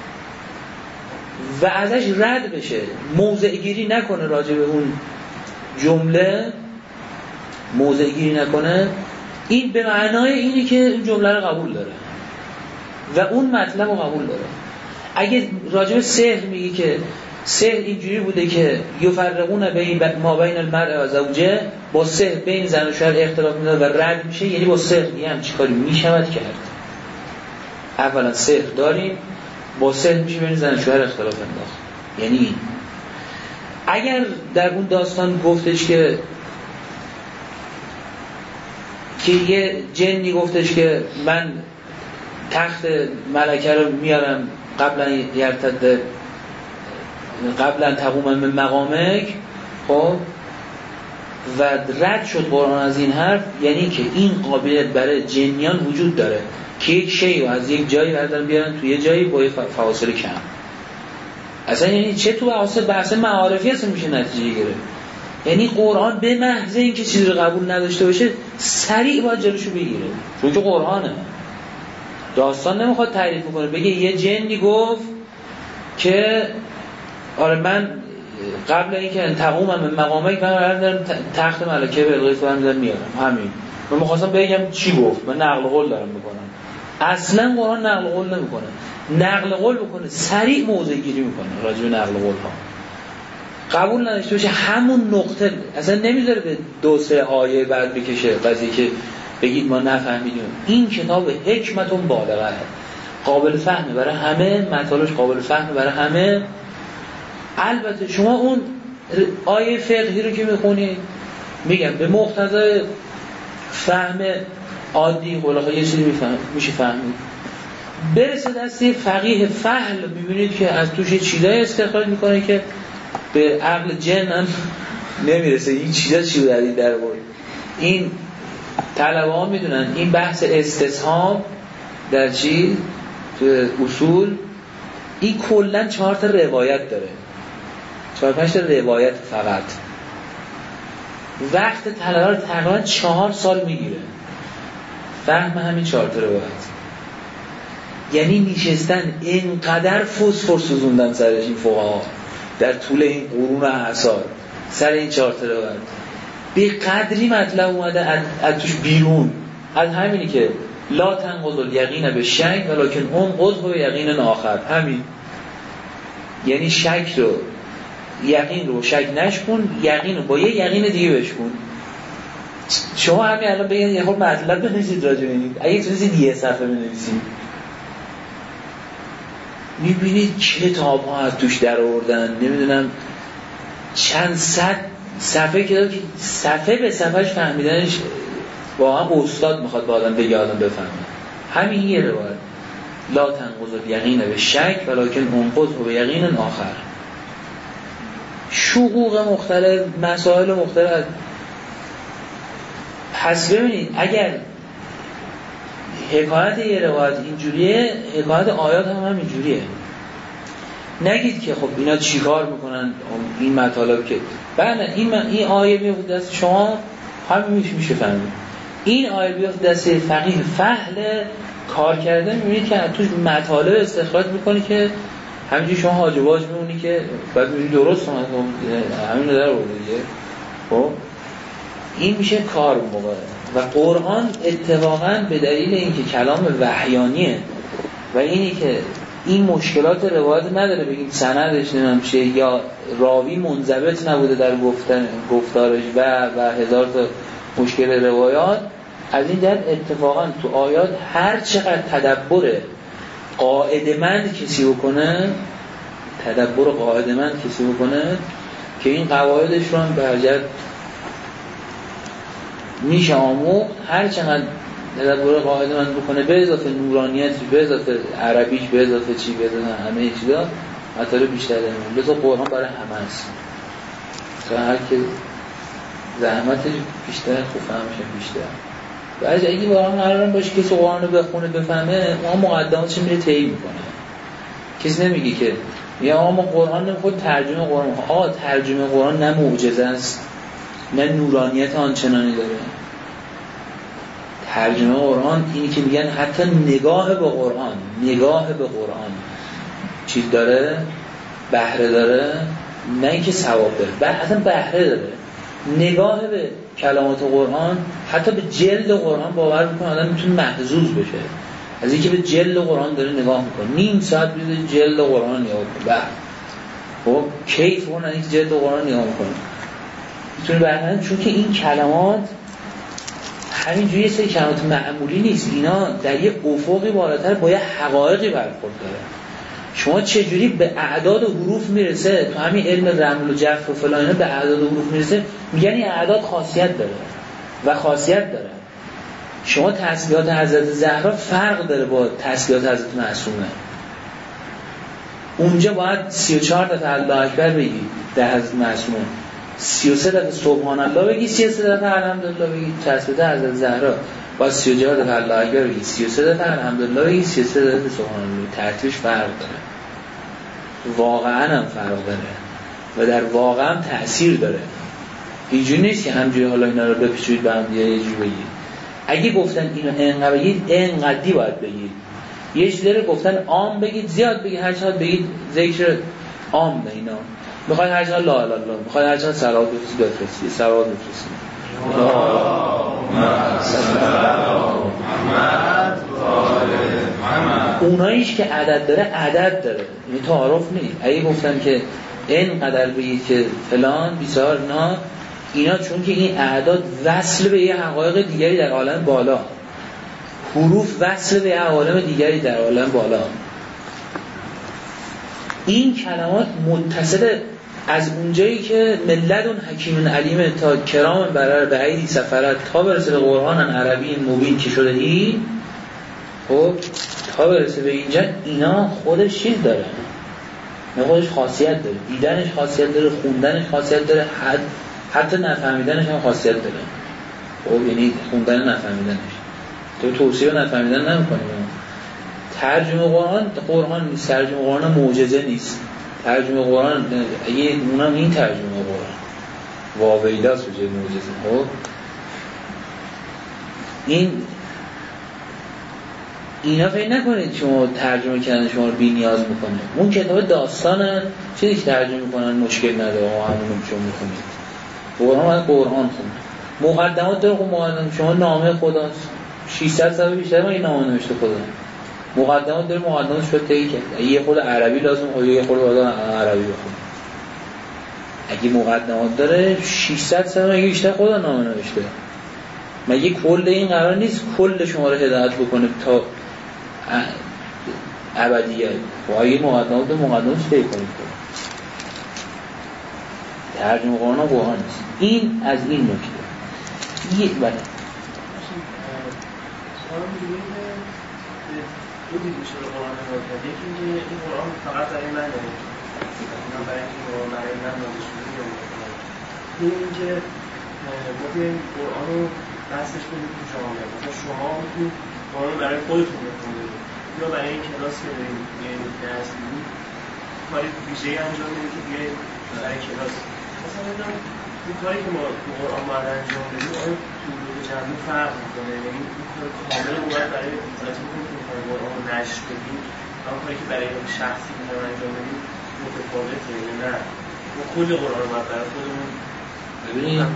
و ازش رد بشه، موضع گیری نکنه راجع به اون جمله، موضع گیری نکنه، این به معنای اینه که این جمله رو قبول داره و اون مطلب رو قبول داره. اگه راجع به سحر میگی که سحر اینجوری بوده که یفرقون بین ما بین المرء و زوجه، با سحر بین زن و شوهر اختلاف میاد و رد میشه، یعنی با سحر یه هم چیکاری میشود کرد. اولا سحر داریم، با سحر میشه بین زن و شوهر اختلاف انداخت. یعنی اگر در اون داستان گفتش که که یه جنی گفتش که من تخت ملکه رو میارم قبلا یرتد قبلا تقوم من مقامک، خب و رد شد قرآن از این حرف، یعنی که این قابلیت برای جنیان وجود داره که یک شیء رو از یک جایی بردارن بیارن توی یه جایی با فواصل کم. اصلا یعنی چه تو اصلا بحث معارفی اصلا میشه نتیجه گرفت. یعنی قرآن به محض اینکه چیزی رو قبول نداشته باشه سریع باید جلوشو بگیره، چون که قرآنه. داستان نمیخواد تعریف کنه بگه یه جنی گفت که آره من قبل اینکه تقومم به مقامک من دارم تخت ملکه بلقیس رو میذارم میارم. همین من می‌خواستم بگم چی گفت، من نقل قول دارم میکنم. اصلا قرآن نقل قول نمیکنه. نقل قول بکنه سریع موضع گیری میکنه راجع به نقل قول ها. قبول نداشته باشه همون نقطه اصلا نمیذاره به دو سه آیه بعد بکشه قضیه که بگید ما نفهمیدیم. این کتاب حکمتون بالغه، قابل فهمه برای همه، مطالبش قابل فهمه برای همه. البته شما اون آیه فقهی رو که میخونید میگم به مقتضای فهم عادی خلاصه یه چیزی میفهم میشه فهمید. برسه دستی فقیه فهل میبینید که از توش چیزای استخراج میکنه که به عقل جن هم نمیرسه. این چیزا چی بود این در بود. این طلبه ها میدونن این بحث استصحاب در چی تو اصول این کلا چهار تا روایت داره، چهار پنج تا روایت فقط. وقت طلبه رو تقریبا چهار سال میگیره فهم همین چهار تا روایت. یعنی نشستن اینقدر فسفر سوزوندن سرش این فقها در طول این قرون اعصار سر این چهار تا روایت، به قدری مطلب اومده از توش بیرون. از همینی که لا تنقض الیقین به شک ولکن انقض به یقین آخر. همین یعنی شک رو یقین رو شک نشکن، یقین رو با یه یقین دیگه بشکن. شما همین الان بگید یه خود مطلب بنویسید راجع به این، اگه چیزی دیگه صفحه بنویسید میبینید کتاب ها از توش در آوردن، نمیدونم چند صد صفحه کتاب که صفحه به صفحهش فهمیدنش واقعا استاد میخواد با آدم بگه آدم بفهمه. همین یه روایت لا تنقض الیقین به شک ولکن انقض به یقین آخر. شقوق مختلف، مسائل مختلف. پس ببینید اگر حکایت یه روایت اینجوریه، حکایت آیات هم همینجوریه. نگید که خب اینا چیکار میکنن این مطالب که بله این این آیه بیفته دست شما همین میشه میشه فهمید. این آیه بیفته دست فقیه فهل کار کرده، میبینید که توش مطالب استخراج میکنی که همینجوری شما حاج واج میمونی که بعد میبینید درست اومد همین رو در آورده دیگه. خب این میشه کار موقع. و قرآن اتفاقا به دلیل اینکه کلام وحیانیه و اینی که این مشکلات روایت نداره بگیم سندش نمیشه یا راوی منضبط نبوده در گفتن گفتارش و و هزار تا مشکل روایات، از این جهت اتفاقا تو آیات هر چقدر تدبر قاعده‌مند کسی بکنه تدبر قاعده‌مند کسی بکنه که این قواعدش رو هم برجت میشه آموخت، هر چقدر تدبر قاعده‌مند بکنه به اضافه نورانیت، به اضافه عربیش، به اضافه چی، به اضافه همه چیزا مطالب بیشتر داره. لذا قرآن برای همه است. تا هر که زحمتش بیشتر خوب فهمش بیشتر. بعضی اگه واقعا قرارم باشه کسی قرآن رو بخونه بفهمه، اون مقدماتش میره طی میکنه. کسی نمیگه که یا آقا ما قرآن نمیخواد ترجمه قرآن، آقا ترجمه قرآن نه معجزه است نه نورانیت آنچنانی داره. ترجمه قرآن اینی که میگن حتی نگاه به قرآن، نگاه به قرآن چیز داره، بهره داره، نه اینکه ثواب داره، اصلا بهره داره. نگاه به کلمات قرآن، حتی به جلد قرآن باور میکنه آدم میتونه محظوظ بشه از اینکه به جلد قرآن داره نگاه میکنه. نیم ساعت بیده جلد قرآن نگاه میکنه، خب کیف اون اینکه جلد قرآن نگاه میکنه میتونه برنامه، چون که این کلمات همینجوری یه سری کلمات معمولی نیست، اینا در یه افقی بالاتر با یه حقایقی برخورد داره. شما چجوری به اعداد و حروف میرسه، تو همین علم رمل و جفر و فلان اینا به اعداد و حروف میرسه، میگن این اعداد خاصیت داره و خاصیت داره. شما تسبیحات حضرت زهرا فرق داره با تسبیحات حضرت معصومه. اونجا باید سی و چهار دفعه الله اکبر بگی در حضرت معصومه، سی و سه دفعه سبحان الله بگی، سی و سه دفعه الحمدلله بگی. تسبیحات حضرت زهرا با سی و چهار دفعه الله اکبر بگی، سی و سه دفعه الحمدلله بگی، سی و سه دفعه سبحان الله. ترتیبش فرق داره، واقعا هم فرق داره و در واقع هم تأثیر داره. اینجوری نیست که همجوری حالا اینا رو بپیچید به هم دیگه یه جوری بگید. اگه گفتن اینو انقدر بگید انقدی باید بگید. یه چیزی رو گفتن عام بگید، زیاد بگید، هر چقدر بگید ذکر عام به اینا. میخواید هر چقدر لا اله الا الله، میخواید هر چقدر صلوات بفرستید، صلوات بفرستید. اوناییش که عدد داره عدد داره، این تعارف نیست. اگه گفتن که اینقدر بگید که فلان بیسار نه، اینا چون که این اعداد وصل به یه حقایق دیگری در عالم بالا، حروف وصل به یه عالم دیگری در عالم بالا. این کلمات متصل از اونجایی که ملدون حکیم علیم تا کرام برر به عیدی سفرت تا برسه به قرآن عربی مبین که شده ای، خب تا برسه به اینجا اینا خودش چیز داره، نه خودش خاصیت داره، دیدنش خاصیت داره، خوندنش خاصیت داره، حد حتی نفهمیدنش هم خاصیت داره. خب یعنی خوندن نفهمیدنش تو توصیه نفهمیدن نمی‌کنی. ترجمه قرآن قرآن نیست، ترجمه قرآن معجزه نیست. ترجمه قرآن اگه اونم این ترجمه قرآن واویلاست بجای معجزه. خب این اینا فکر نکنید شما ترجمه کردن شما رو بی نیاز میکنه. اون کتاب داستانه چیزی که ترجمه میکنن مشکل نداره، همونو شما میخونید. قرآن باید قرآن خونید. مقدمات داره، خب مقدمات شما نامه خداست، ششصد صفحه بیشتر ما این نامه نوشته خدا. مقدمات داره، مقدمات شو طی کرد. یه خود عربی لازم خود یه خود آدم عربی بخونه. اگه مقدمات داره ششصد صفحه بیشتر خدا نامه نوشته. مگه کل این قرار نیست کل شما رو هدایت بکنه تا ابدیت وای مقدمات و مقدمات طی کنید. ترجمه قرآن ها قرآن نیست. این از این نکته یه بله دو دید میشه به قرآن نگاه کرد. یکی اینکه این قرآن فقط برای من نگاه من برای اینکه قرآن برای من نگاه شده. این اینکه ما بیاییم قرآن رو بحثش کنید تو جامعه. مثلا شما میتونید قرآن برای خودتون بخونید یا برای این کلاس که داریم بیایید درس میدید کاری ویژه‌ای انجام میدید که بیایید برای کلاس. مثلا میدونم این کاری که ما تو قرآن باید انجام بدیم آیا تو دو جنبه فرق میکنه؟ یعنی این کار کامل رو باید برای حالت میکنیم که میخوایم قرآن رو نشر بدیم اما کاری که برای شخصی میخوایم انجام بدیم متفاوته یا نه؟ ما کل قرآن رو باید برای خودمون ببینیم.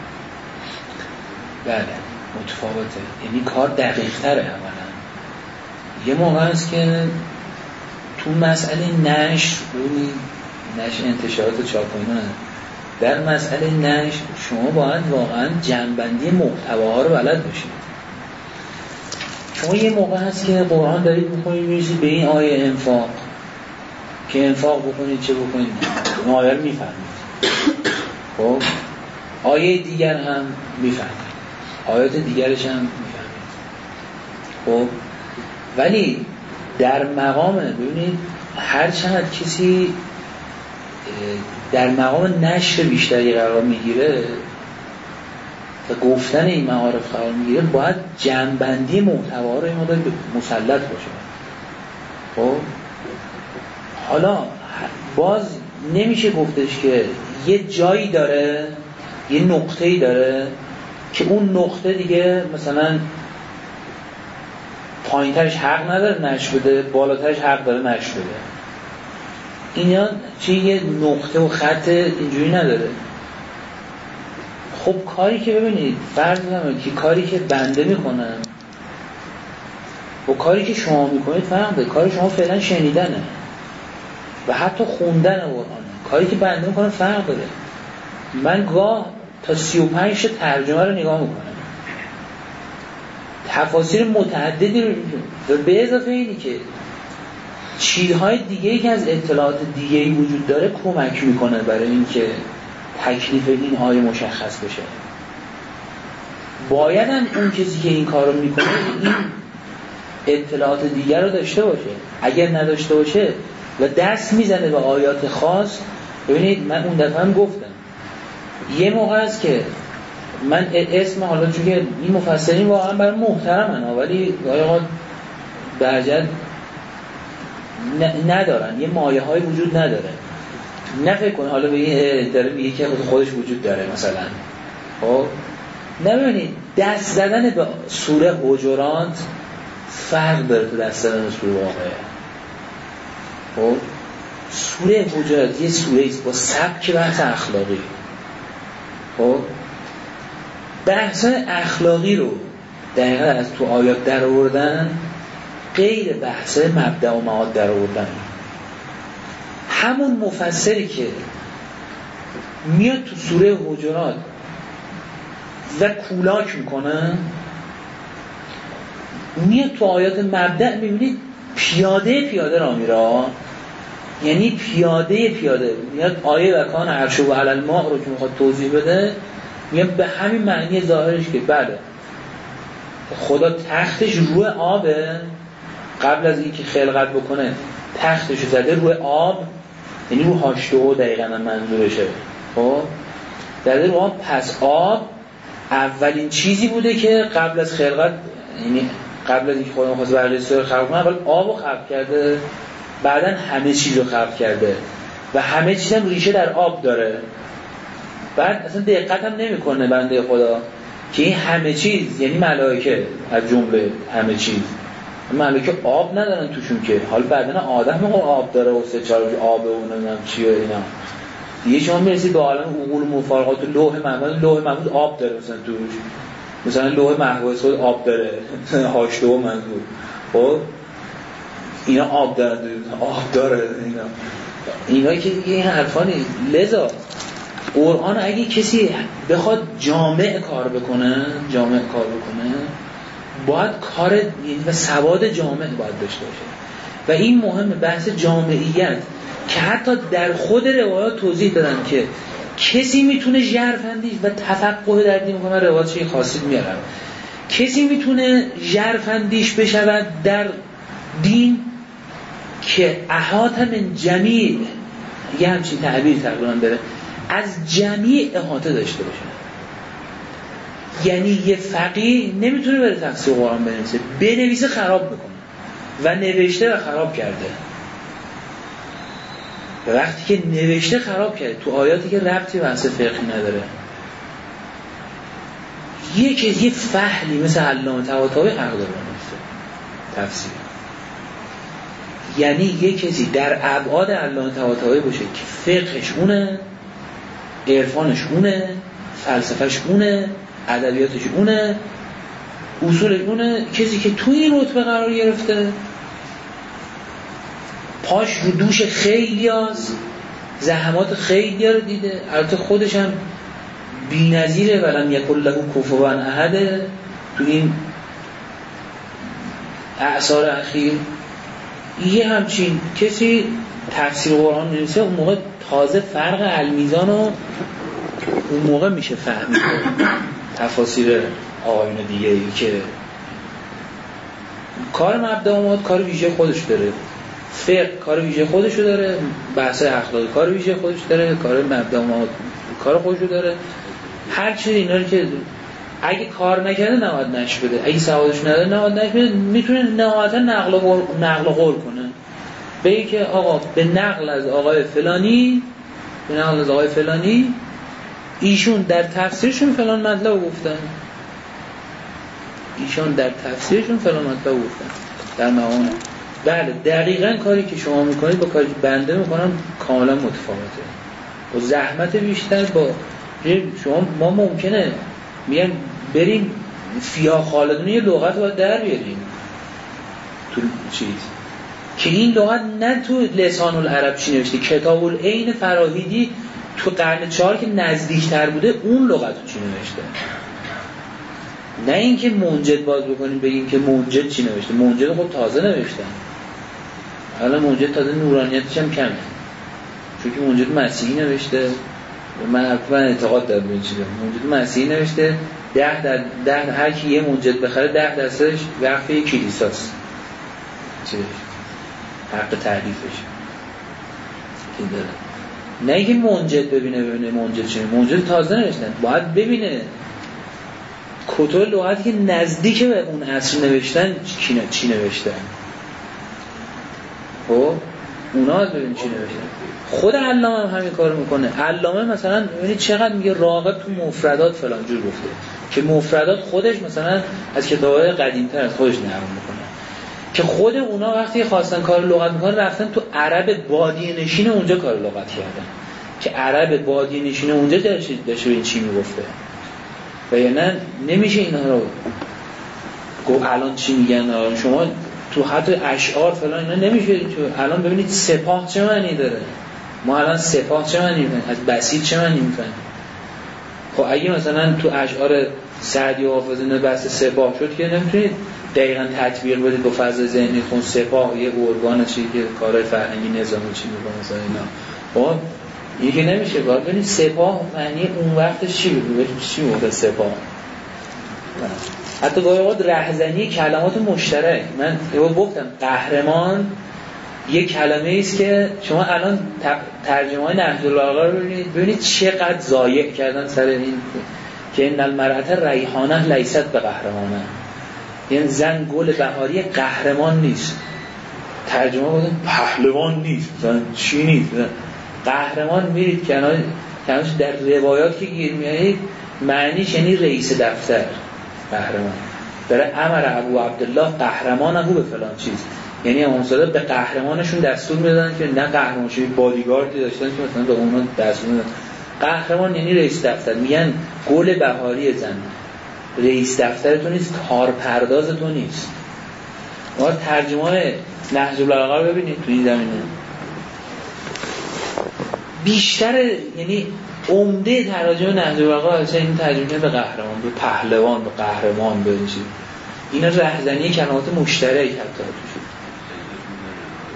بله متفاوته، یعنی کار دقیق تره. اولا یه موقع است که تو مسئله نشر ببینید نشر انتشارات چاپ‌ها در مسئله نشر شما باید واقعا جنبندی محتواها رو بلد باشید. شما یه موقع هست که قرآن دارید می‌خونید می‌رسید به این آیه انفاق که انفاق بکنید چه بکنید این آیه رو می‌فهمید. خب آیه دیگر هم می‌فهمید، آیات دیگرش هم می‌فهمید. خب ولی در مقام ببینید هر چقدر کسی در مقام نشر بیشتری قرار میگیره و گفتن این معارف قرار میگیره باید جنبندی محتوا رو این مدل مسلط باشه. خب حالا باز نمیشه گفتش که یه جایی داره یه نقطه‌ای داره که اون نقطه دیگه مثلا پایین‌ترش حق نداره نشر بده، بالاترش حق داره نشر بده. اینا چه یه نقطه و خط اینجوری نداره. خب کاری که ببینید فرض کنید که کاری که بنده میکنم و کاری که شما میکنید فرق داره. کاری شما فعلا شنیدنه و حتی خوندن قرآنه. کاری که بنده میکنم فرق داره. من گاه تا سی و پنج ترجمه رو نگاه میکنم، تفاسیر متعددی رو و به اضافه اینی که چیزهای دیگه‌ای که از اطلاعات دیگه‌ای وجود داره کمک میکنه برای اینکه تکلیف این آیه مشخص بشه. باید هم اون کسی که این کار رو میکنه این اطلاعات دیگر رو داشته باشه. اگر نداشته باشه و دست میزنه به آیات خاص، ببینید من اون دفعه هم گفتم یه موقع است که من اسم حالا چون که این مفسرین واقعا برای محترمن ولی آیا درجت ندارن، یه مایه های وجود نداره. نه فکر کن حالا به این داره میگه که خودش وجود داره مثلا. خب نبینید دست زدن به سوره حجرات فرق داره تو دست زدن به سوره واقعه. خب سوره حجرات یه سوره است با سبک بحث اخلاقی. خب بحث اخلاقی رو دقیقا از تو آیات در آوردن غیر بحث مبدأ و معاد در آوردن. همون مفسری که میاد تو سوره حجرات و کولاک میکنه میاد تو آیات مبدأ میبینید پیاده پیاده را میره، یعنی پیاده پیاده میاد آیه و کان عرشه و علی الماء رو که میخواد توضیح بده میاد به همین معنی ظاهرش که بله خدا تختش روی آبه، قبل از اینکه خلقت بکنه تختش زده روی آب، یعنی رو هاشتو دقیقا منظورشه. خب زده رو آب، پس آب اولین چیزی بوده که قبل از خلقت، یعنی قبل از اینکه خدا می‌خواست برای سر خلق کنه اول آب رو خلق کرده، بعداً همه چیز رو خلق کرده و همه چیز هم ریشه در آب داره. بعد اصلا دقت هم نمی‌کنه بنده خدا که این همه چیز یعنی ملائکه از جمله همه چیز، ملائکه آب ندارن توشون که، حال بعدن آدم موقع آب داره و سه چهار آبه و نمیدونم چیه اینا. دیگه شما میرسید به عالم عقول مفارقات لوح محفوظ، لوح محفوظ آب داره مثلا توش، مثلا لوح محفوظ خود آب داره هاشتو منظور. خب اینا آب داره، آب داره اینا اینا که این حرفا نیست. لذا قرآن اگه کسی بخواد جامع کار بکنه، جامع کار بکنه باید کار و سواد جامع باید داشته باشه. و این مهمه، بحث جامعیت که حتی در خود روایات توضیح دادن که کسی میتونه ژرفندیش و تفقه در دین کنه. روایاتش یه خاصیت میارن، کسی میتونه ژرفندیش بشود در دین که احاطه من جمیع، یه همچین تعبیر تقریبا داره، از جمیع احاطه داشته باشه. یعنی یه فقیه نمیتونه بره تفسیر قرآن بنویسه، بنویسه خراب میکنه و نوشته و خراب کرده. وقتی که نوشته خراب کرده تو آیاتی که ربطی بحث فقهی نداره، یه کسی یه فحلی مثل علامه طباطبایی حق داره بنویسه تفسیر. یعنی یه کسی در ابعاد علامه طباطبایی باشه که فقهش اونه، عرفانش اونه، فلسفهش اونه، ادبیاتش اونه، اصولش اونه، کسی که توی این رتبه قرار گرفته، پاش رو دوش خیلی هست، زحمات خیلی رو دیده، البته خودش هم بی نظیره ولم یکن له کفوا احد تو این اعصار اخیر. یه همچین کسی تفسیر قرآن نویسه، اون موقع تازه فرق المیزان رو اون موقع میشه فهمید. تفاسیر آقایون دیگه ای که کار مبدأ اومد کار ویژه خودش داره، فقه کار ویژه خودشو داره، بحث اخلاقی کار ویژه خودش داره، کار مبدأ اومد کار خودشو داره. هر چیز اینا رو که اگه کار نکرده نباید نشر بده، اگه سوادش نداره نباید نشر بده، میتونه نهایتا نقل و قول نقل و قول کنه، بگه که آقا به نقل از آقای فلانی، به نقل از آقای فلانی ایشون در تفسیرشون فلان مطلب گفتن، ایشون در تفسیرشون فلان مطلب گفتن در مقام. بله دقیقاً کاری که شما میکنید با کاری که بنده میکنم کاملا متفاوته، با زحمت بیشتر. با شما ما ممکنه میگن بریم فیها خالدون یه لغت رو باید در بیاریم تو چیز که این لغت نه تو لسان العرب چی نوشته، کتاب العین فراهیدی تو قرن چهار که نزدیکتر بوده اون لغت رو چی نوشته، نه اینکه منجد باز بکنیم بگیم که منجد چی نوشته. منجد خب تازه نوشتن، حالا منجد تازه نورانیتش هم کمه، چون که منجد مسیحی نوشته. من من اعتقاد دارم به این چیزا. منجد مسیحی نوشته، ده در ده هر کی یه منجد بخره ده درصدش وقف یک کلیساست، چه حق تعریفش این داره. نه اینکه منجد ببینه ببینه منجد چیه، منجد تازه نوشتن، باید ببینه کتب لغتی که نزدیک به اون اصل نوشتن چی چی نوشتن، خب اونا از ببین چی نوشتن. خود علامه هم همین کارو میکنه. علامه مثلا ببینید چقدر میگه راغب تو مفردات فلان جور گفته که مفردات خودش مثلا از کتابای قدیم‌تر از خودش نقل میکنه، که خود اونا وقتی خواستن کار لغت میکنن رفتن تو عرب بادیه نشین اونجا کار لغت کردن که عرب بادیه نشین اونجا داشته داشته این چی میگفته. و یا نه نمیشه اینا رو گفت الان چی میگن. شما تو حتی اشعار فلان اینا نمیشه. الان ببینید سپاه چه معنی داره، ما الان سپاه چه معنی میفهمیم، از بسیط چه معنی میفهمیم. خب اگه مثلا تو اشعار سعدی و حافظ نه بحث سپاه شد که نمیتونید دقیقاً تطبیق بدید با فضای ذهنی خون سپاه یه ارگان چیزی که کارهای فرهنگی نظامی چی میکنه مثلا اینا. خب این که نمیشه. باید ببینید سپاه معنی اون وقتش چی بود، چی بود سپاه. حتی گاهی اوقات رهزنی کلمات مشترک. من یه بار گفتم قهرمان یه کلمه ایست که شما الان ترجمه های نهج البلاغه رو ببینید ببینید چقدر ضایع کردن سر این که ان المرأة ریحانه لیست به قهرمانه، یعنی زن گل بهاری قهرمان نیست. ترجمه بودن پهلوان نیست، مثلا چی نیست. قهرمان میرید کنار کنارش در روایات که گیر میایید معنیش یعنی رئیس دفتر قهرمان. برای امر ابو عبدالله قهرمانه به فلان چیز، یعنی امام صادق به قهرمانشون دستور میدادن که نه قهرمانشون بادیگاردی داشتن که مثلا به اونا دستور میدادن. قهرمان یعنی رئیس دفتر. میگن گل بهاری زن رئیس دفتر تو نیست، کارپرداز تو نیست. ما ترجمه نهج البلاغه رو ببینید تو این زمینه بیشتر، یعنی عمده تراجم نهج البلاغه هست این ترجمه به قهرمان، به پهلوان، به قهرمان، به چیز. اینا رهزنی کلمات مشترک حتی توش.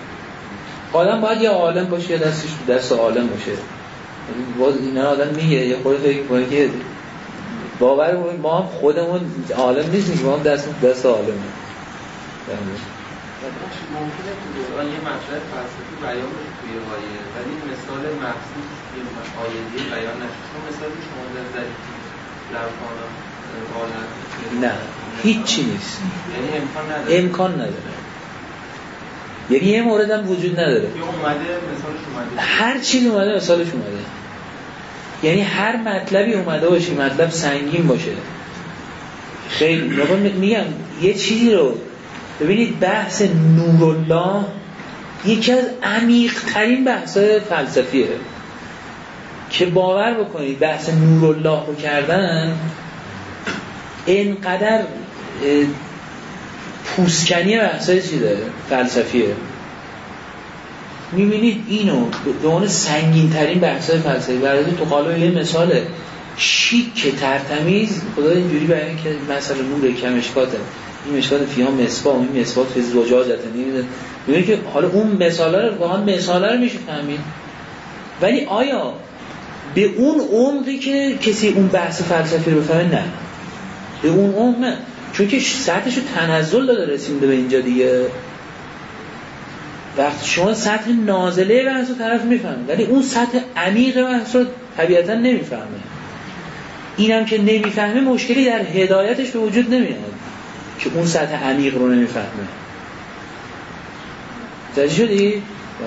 آدم باید یه عالم باشه یا دستش تو دست عالم باشه. باز اینا آدم میگه یه خورده فکر کنه که باور کنید ما هم خودمون عالم نیستیم، ما هم دست دست عالمه. ممکنه تو دوران یه مطلب فلسفی بیان بشه توی آیه ولی مثال مخصوص یه آیه بیان نشه، چون مثالی شما نظری لرفانا نه هیچی نیست، یعنی امکان نداره امکان نداره، یعنی یه مورد هم وجود نداره. یا اومده مثالش اومده، هر چیزی اومده مثالش اومده، یعنی هر مطلبی اومده باشه مطلب سنگین باشه. خیلی میگم یه چیزی رو ببینید، بحث نورالله یکی از عمیق ترین بحث‌های فلسفیه که باور بکنید بحث نورالله رو کردن اینقدر پوسکنی بحث‌های چیزه فلسفیه. میبینید اینو به عنوان سنگین ترین بحث‌های فلسفی برای تو قالب یه مثال شیک ترتمیز خدا اینجوری بیان که مثلا نور کمشکاته، این مشکات فیها مصباح، این مصباح فی زجاجته، نمیدونه میگه که حالا اون مثالا رو واقعا مثالا رو میشه فهمید، ولی آیا به اون عمقی که کسی اون بحث فلسفی رو بفهمه؟ نه، به اون عمق نه، چون که سطحش رو تنزل داده رسیده به اینجا دیگه. وقتی شما سطح نازله بحث رو طرف میفهمه ولی اون سطح عمیق بحث رو طبیعتا نمیفهمه. اینم که نمیفهمه مشکلی در هدایتش به وجود نمیاد که اون سطح عمیق رو نمیفهمه. متوجه شدی؟ بعضی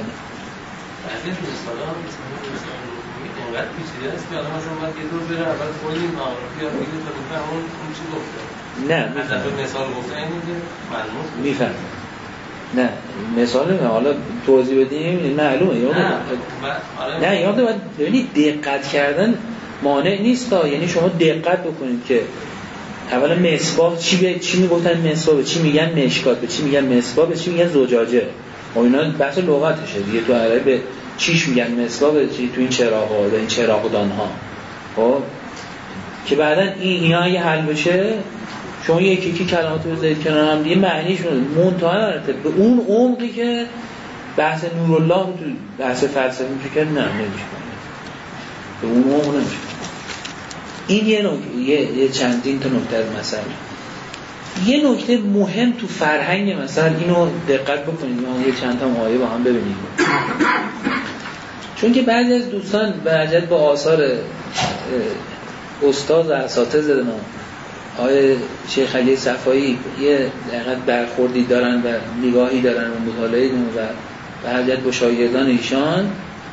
مثلا مثلا اینقدر پیچیده است که آدم مثلا باید یه دور بره اول کلی معارفی یاد بگیره تا بفهمه اون اون چی گفته. نه مثلا مثال گفته اینه که معلومه میفهمه. نه مثال حالا توضیح بدیم معلومه یاد نه نه یاد باید ببینید دقت کردن مانع نیست تا، یعنی شما دقت بکنید که اولا مصباح چی به چی میگفتن، مصباح به چی میگن مشکات، به چی میگن مصباح، به چی میگن زجاجه. و اینا بحث لغتشه دیگه، تو عربی به چیش میگن مصباح، به چی تو این چراغا، به این چراغدان ها. خب که بعدن این اینا اگه حل بشه شما یکی یکی کلماتو بذارید کنار هم دیگه معنیشون منتهی مراتب به اون عمقی که بحث نورالله تو بحث فلسفی میگه نه نمیشه، به اون عمق نمیشه. این یه نکته، یه, یه چندین تا نکته مثلا. یه نکته مهم تو فرهنگ مثلا اینو دقت بکنید، ما یه چند تا آیه با هم ببینیم، چون که بعضی از دوستان برجت با آثار استاد و اساتید ما آیه شیخ علی صفایی یه دقیقاً برخوردی دارن و نگاهی دارن و مطالعه دارن و برجت با شاگردان ایشان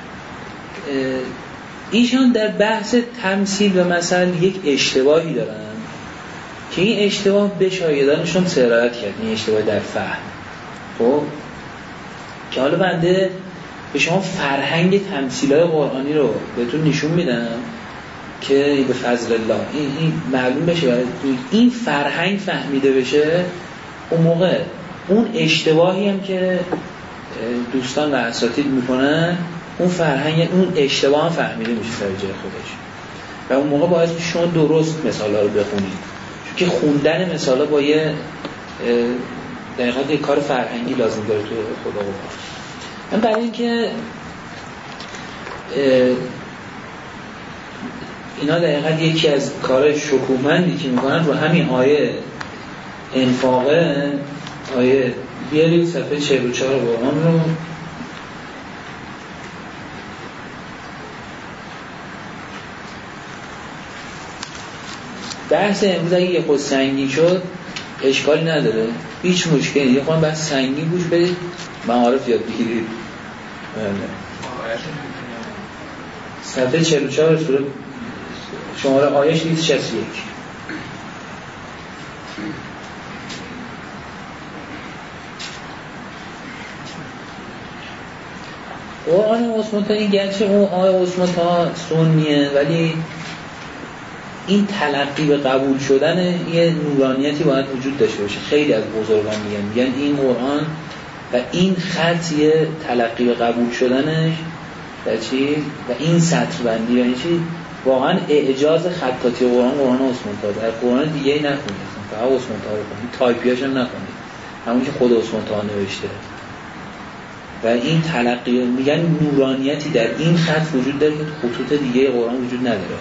ایشان در بحث تمثیل و مثل یک اشتباهی دارن که این اشتباه به شاگردانشون سرایت کرد، این اشتباه در فهم. خب که حالا بنده به شما فرهنگ تمثیل‌های قرآنی رو بهتون نشون میدم که به فضل الله این, این معلوم بشه، برای این فرهنگ فهمیده بشه اون موقع اون اشتباهی هم که دوستان و اساتید میکنن اون فرهنگ اون اشتباه هم فهمیده میشه سر جای خودش و اون موقع باید شما درست مثالا رو بخونید، چون که خوندن مثالا با یه دقیقاً یه کار فرهنگی لازم داره تو خدا قرآن. من برای اینکه اینا دقیقاً یکی از کارهای شکوهمندی که میکنن رو همین آیه انفاقه، آیه بیارید صفحه چهل و چهار قرآن رو بحث امروز اگه یه خود سنگین شد اشکالی نداره، هیچ مشکلی، یه خود بحث سنگین گوش بدید معارف یاد بگیرید. صفحه چهل و چهار سوره شماره آیه شصت و یک. قرآن عثمان تا این گرچه اون آیه عثمان تا سنیه ولی این تلقی به قبول شدن یه نورانیتی باید وجود داشته باشه. خیلی از بزرگان میگن میگن این قرآن و این خط یه تلقی به قبول شدنش و چی و این سطر بندی یعنی چی واقعا اعجاز خطاطی قرآن قرآن عثمان طا در قرآن دیگه ای نخونید، فقط عثمان طا رو کنید، تایپیاش هم نکنید، همون که خود عثمان طا نوشته. و این تلقی میگن نورانیتی در این خط وجود داره که خطوط دیگه قرآن وجود نداره.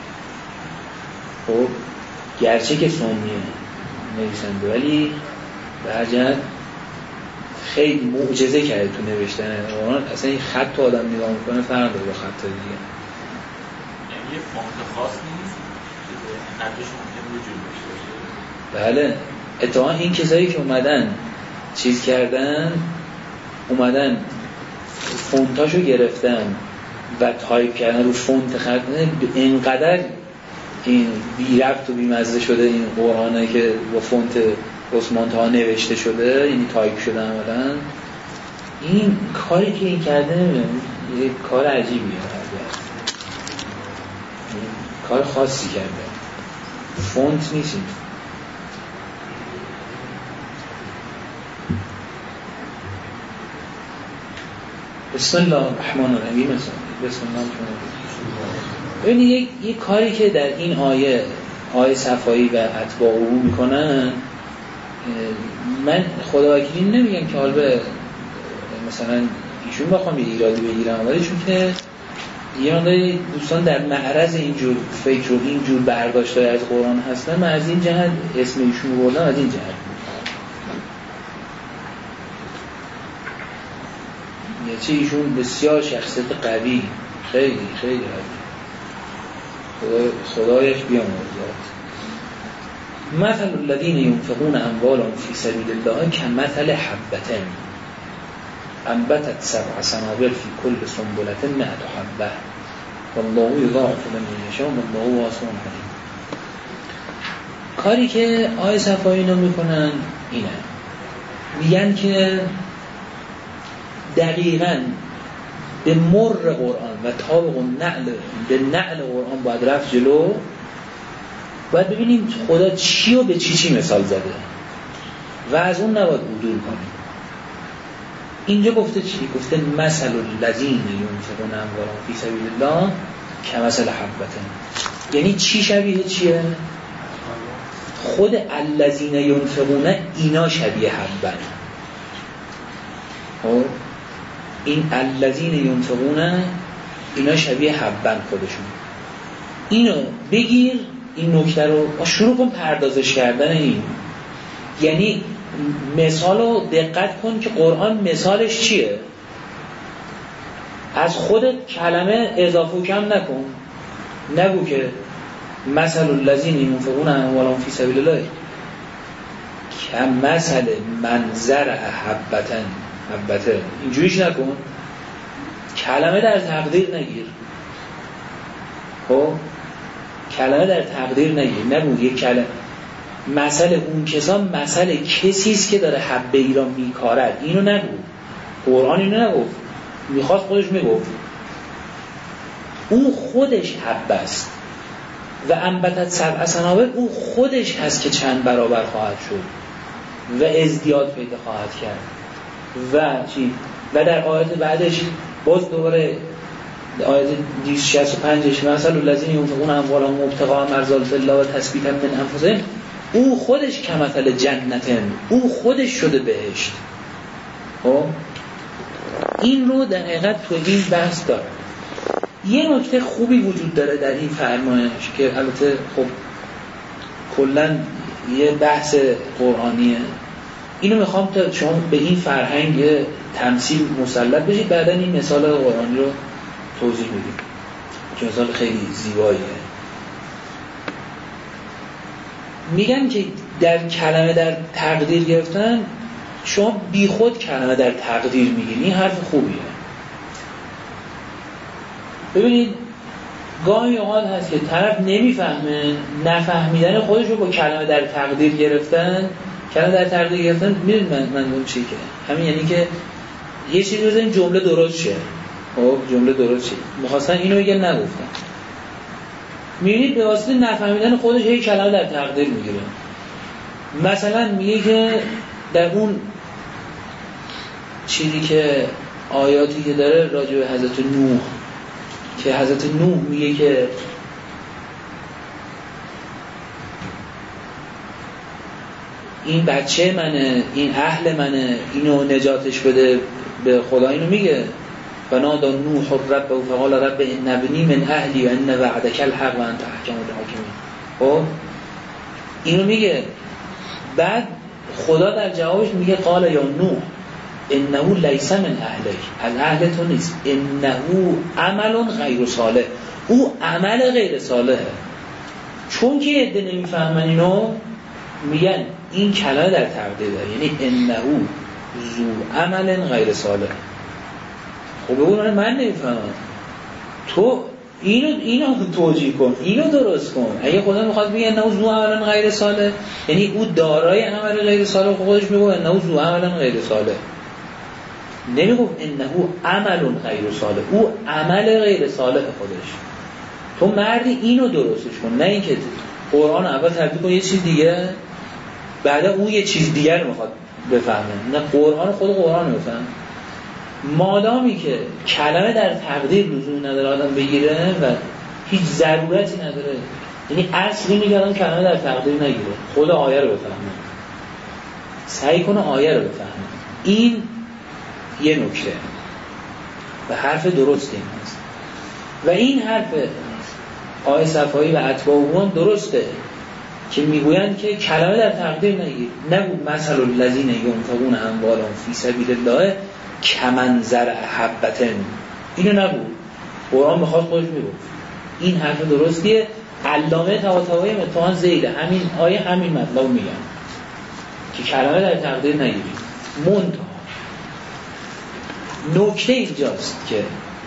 خب گرچه که سنیه نویسنده ولی به هر جهت خیلی معجزه کرده تو نوشتن قرآن. اصلا این خط آدم نگاه میکنه فرق داره با خط دیگه. یعنی یه فونت خاص نیست که خطش ممکن وجود داشته باشه. بله اتفاقا این کسایی که اومدن چیز کردن اومدن فونتاشو گرفتن و تایپ کردن رو فونت خط اینقدر این بی ربط و بی مزه شده این قرآنه که با فونت عثمان طاها نوشته شده، یعنی تایپ شده عملاً. این کاری که این کرده نمیدونم یه کار عجیبیه، کار خاصی کرده، فونت نیست. بسم الله الرحمن الرحیم. بسم الله. ببینید یک یک کاری که در این آیه آیه صفایی و اتباع او میکنن، من خدا وکیلی نمیگم که حال به مثلا ایشون بخوام یه ایرادی بگیرم، ولی چون که یه مقداری دوستان در معرض اینجور فکر و اینجور برداشت‌های از قرآن هستن، من از این جهت اسم ایشون رو بردم، از این جهت یه چه ایشون بسیار شخصیت قوی، خیلی خیلی قوی، خدا خدایش بیامرزد. مثل الذین ينفقون اموالهم فی سبیل الله کمثل حبة انبتت سبع سنابل فی کل سنبلة مئة حبة والله یضاعف لمن یشاء والله واسع علیم. کاری که آیه صفایی اینا میکنن اینه، میگن که دقیقاً به مر قرآن و طابق نعل به نعل قرآن باید رفت جلو، باید ببینیم خدا چی و به چی چی مثال زده و از اون نباید عدول کنیم. اینجا گفته چی؟ گفته مثل الذین ينفقون اموالهم فی سبیل الله کمثل حبة. یعنی چی شبیه چیه؟ خود الذین ينفقون اینا شبیه حبة. خب این الذین ينفقون اینا شبیه حبن خودشون. اینو بگیر، این نکته رو شروع کن پردازش کردن این. یعنی مثالو دقت کن که قرآن مثالش چیه، از خودت کلمه اضافه کم نکن، نگو که مثل الذین ينفقون اموالهم فی سبیل الله کمثل من زرع حبة حبته، اینجوریش نکن، کلمه در تقدیر نگیر. خب کلمه در تقدیر نگیر، نگو یک کلمه مثل اون کسان مثل کسیست که داره حبه ای را میکارد، اینو نگو. قرآن اینو نگفت، میخواست خودش میگفت اون خودش حبه است و انبتت سبع سنابل، اون خودش هست که چند برابر خواهد شد و ازدیاد پیدا خواهد کرد. و چی؟ و در آیات بعدش باز دوباره آیات دویست و شصت و پنج مثل الذین ينفقون اموالهم ابتغاء مرضات الله و تثبیتا من انفسهم، او خودش کمثل جنت، او خودش شده بهشت. خب این رو در حقیقت تو این بحث داره. یه نکته خوبی وجود داره در این فرمایش که البته خب کلا یه بحث قرآنیه، اینو میخوام تا شما به این فرهنگ تمثیل مسلط بشید، بعدا این مثال قرآنی رو توضیح بدیم که مثال خیلی زیباییه. میگن که در کلمه در تقدیر گرفتن، شما بی خود کلمه در تقدیر میگین، این حرف خوبیه. ببینید گاهی اوقات هست که طرف نمیفهمه، نفهمیدن خودش رو با کلمه در تقدیر گرفتن، کلمه در تقدیر گرفتن میدونید من منظورم چیه؟ که همین یعنی که یه چیزی بزنین جمله درست شه. خب جمله درست شه، می‌خواستن اینو بگن نگفتن. می‌بینید به واسطه نفهمیدن خودش هی کلمه در تقدیر میگیره. مثلا میگه که در اون چیزی که آیاتی که داره راجع به حضرت نوح، که حضرت نوح میگه که این بچه منه، این اهل منه، اینو نجاتش بده به خدا، اینو میگه و نادى نوح ربه فقال رب ان ابنی من اهلی و ان وعدک الحق و انت احکم الحاکمین. خب اینو میگه. بعد خدا در جوابش میگه قال یا نوح انه لیس من اهلک، از اهل تو نیست، انه عمل غیر صالح، او عمل غیر صالحه. چون که عده نمیفهمن اینو، میگن این کلمه در تقدیر داره، یعنی انه ذو عمل غیر صالح. خب بگو من نمیفهمم، تو اینو اینو توجیه کن، اینو درست کن. اگه خدا میخواد بگه انه ذو عمل غیر صالح، یعنی او دارای عمل غیر صالح، خودش میگه انه ذو عمل غیر صالح، نمیگه انه عمل غیر صالح، او عمل غیر صالح خودش. تو مردی اینو درستش کن، نه اینکه قرآن اول تبدیل کن یه چیز دیگه، بعدا اون یه چیز دیگر رو میخواد بفهمه. نه، قرآن خود قرآن رو بفهم. مادامی که کلمه در تقدیر لزومی نداره آدم بگیره و هیچ ضرورتی نداره، یعنی اصلی میگردم کلمه در تقدیر نگیره، خود آیه رو بفهمه، سعی کنه آیه رو بفهمه. این یه نکته و حرف درست این هست. و این حرف آیه صفایی و اتباعهم درسته که میگویند که کلمه در تقدیر نگیر. نگو مثل الذین ينفقون اموالهم فی سبیل الله کمنظر حبة، اینو نگو. قرآن بخواد خودش میگفت. این حرف درستیه. علامه طباطبایی اتفاقا ذیل همین آیه همین مطلب میگن که کلمه در تقدیر نگیری. منتها نکته اینجاست که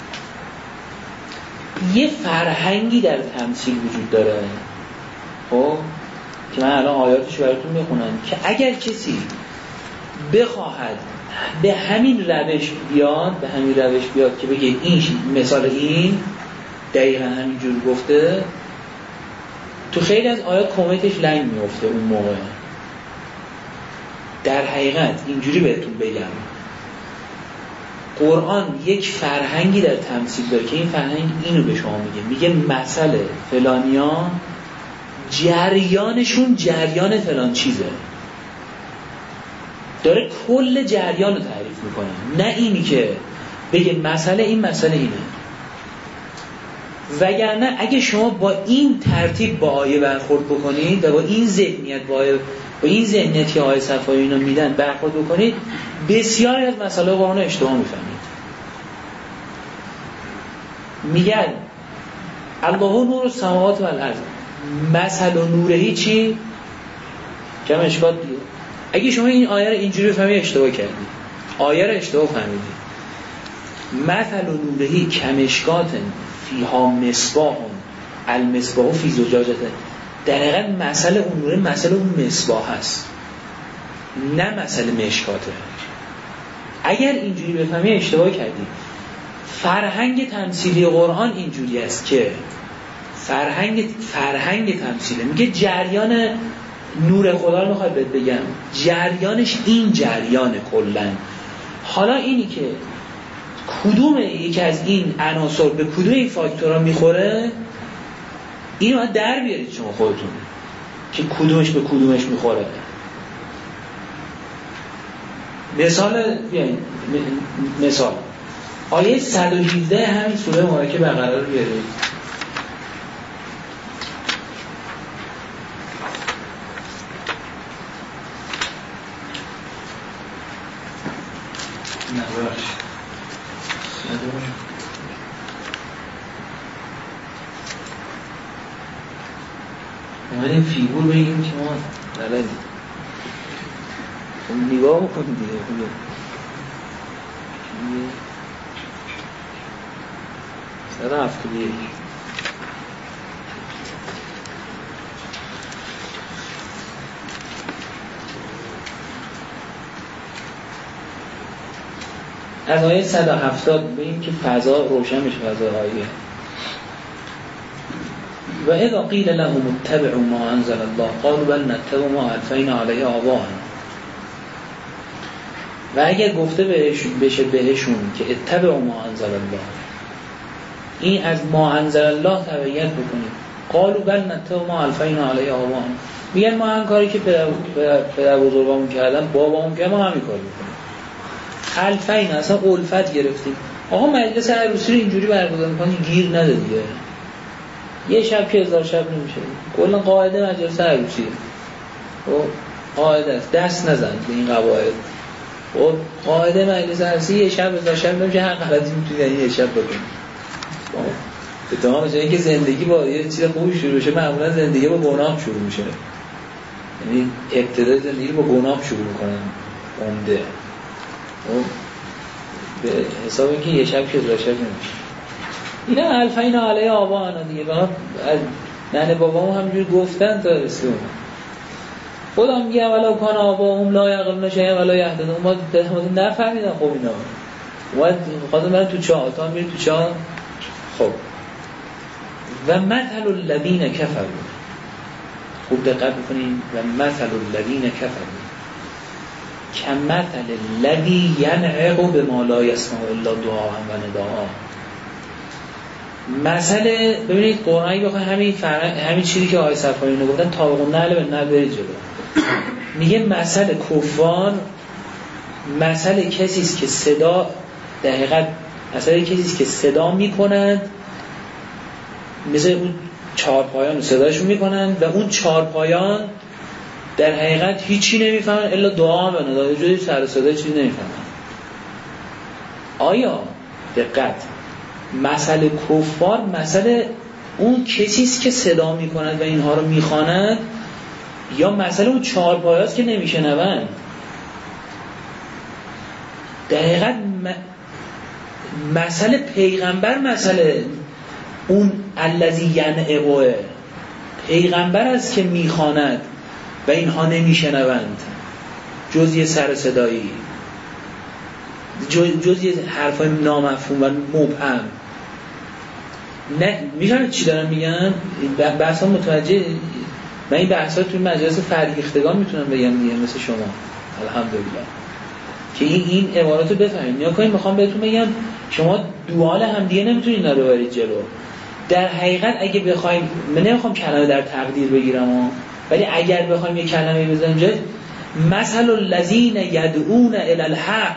یه فرهنگی در تمثیل وجود داره، خب که من الان آیاتش براتون میخونم، که اگر کسی بخواهد به همین روش بیاد به همین روش بیاد که بگه این مثال این دقیقا همینجور گفته، تو خیلی از آیات کمیتش لنگ میفته. اون موقع در حقیقت اینجوری بهتون بگم، قرآن یک فرهنگی در تمثیل داره که این فرهنگ اینو به شما میگه، میگه مسئله فلانیان جریانشون جریان فلان چیزه، داره کل جریان رو تعریف میکنه، نه اینی که بگه مسئله این مسئله اینه. وگرنه اگه شما با این ترتیب با آیه برخورد بکنید و با این ذهنیت با آیه با این ذهنیت که آیه صفایی اینا میدن برخورد بکنید، بسیاری از مسائل قرآن رو اشتباه میفهمید. میگن الله نور السماوات و الارض، مثل نورهی چی؟ جمع اشکات دیگه. اگه شما این آیه رو اینجوری بفهمید اشتباه کردید، آیه رو اشتباه فهمیدید. مثل نورهی کمشکات فیها مصباح، المصباح فی زجاجته، در حقیقت مثل اون نوره مثل اون مصباح هست، نه مثل مشکاته. اگر اینجوری بفهمی اشتباه کردی. فرهنگ تمثیلی قرآن اینجوری است که فرهنگ فرهنگ تمثیلی میگه جریان نور خدا رو میخواد بهت بگم، جریانش این جریان کلن. حالا اینی که کدوم یکی از این عناصر به کدوم این فاکتورها میخوره، اینو باید در بیارید شما خودتون که کدومش به کدومش میخوره. مثال بیاین مثال آیه صد و هجده همین سوره مبارکه بقره رو بیارید. نباش اومدیم فیگور بگیم که ما بلدیم. خب نگاه بکنیم دیگه. صد و هفتاد و یک از آیه صد و هفتاد ببینیم که فضا روشن میشه. فضا آیه و اذا قیل لهم اتبعوا ما انزل الله قالوا بل نتبع ما الفینا علیه آباءنا. و اگر گفته بشه بهشون که اتبعوا ما انزل الله، این از ما انزل الله تبعیت بکنید، قالوا بل نتبع ما الفینا علیه آباءنا، میگن ما هم کاری که پدر, پدر بزرگامون کردن بابامون که ما همین کار میکنیم. الفین اصلا الفت گرفتیم. آقا مجلس عروسی رو اینجوری برگزار میکنی گیر نده دیگه. یه شب که هزار شب نمیشه. کلا قاعده مجلس عروسیه. خب قاعده است، دست نزن به این قواعد. خب قاعده مجلس عروسی یه شب هزار شب نمیشه، هر غلطی میتونی یه شب بکنی. به تمام جای اینکه زندگی با یه چیز خوبی شروع بشه، معمولا زندگی با گناه شروع میشه. یعنی ابتدای زندگی با گناه شروع میکنن عمده. خب به حساب اینکه یه شب که هزار شب نمیشه. اینا الفین علیه آبا انا دیگه. ننه بابامون همینجوری گفتن تا رسیدون. خدا میگه اولا کان آبا هم لا یعقلون شیئا ولا یهتدون. ما نفهمیدن. خب اینا اومد خواستم برن تو چاه، تا میری تو چاه. خب و مثل الذین کفروا، خوب دقت بکنین، و مثل الذین کفروا کمثل الذی ینعق بما لا یسمع الا دعاء و نداء. مثل ببینید قرآنی بخواه همین فرق همین چیزی که آیه صفایی گفتن طابق نعل به نعل برید جلو. میگه مثل کفار مثل کسی است که صدا در حقیقت مثل کسی است که صدا میکنند، مثل اون چهارپایان رو صداشون میکنند و اون چهارپایان در حقیقت هیچی نمیفهمن الا دعا و نداء، جوری سر صدا چیزی نمیفهمن. آیا دقت مثل کفار مثل اون کسی است که صدا میکند و اینها رو میخواند، یا مثل اون چهارپایاست که نمیشنون؟ در حقیقت مثل پیغمبر مثل اون الذی ینعق، پیغمبر است که میخواند و اینها نمیشنوند جز یه سر صدایی، جز یه حرفای نامفهوم و مبهم. نه میفهمید چی دارم میگم؟ بحثا متوجه. من این بحثا توی مجلس فرهیختگان میتونم بگم دیگه، مثل شما الحمدلله که این این عباراتو بفهمید. نیا کنید میخوام بهتون بگم شما دوال هم دیگه نمیتونید اینا رو ببرید جلو. در حقیقت اگه بخوایم، من نمیخوام کلمه در تقدیر بگیرم، ولی اگر بخوایم یه کلمه بزنیم جد مثل الذین یدعون الی الحق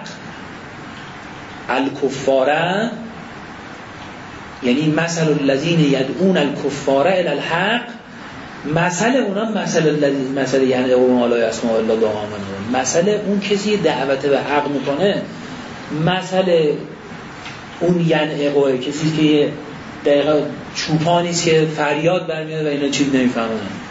الکفاره، یعنی مثل الذین یدعون الکفاره الی الحق، مثل اونا مثل الذین مثل یعنی اون لا یسمع الا دعاء و نداء. مثل اون کسی دعوت به حق میکنه، مثل اون یعنی اقوه کسی که دقیقا چوپانیست که فریاد برمیاد و اینا چیز نمیفهمن.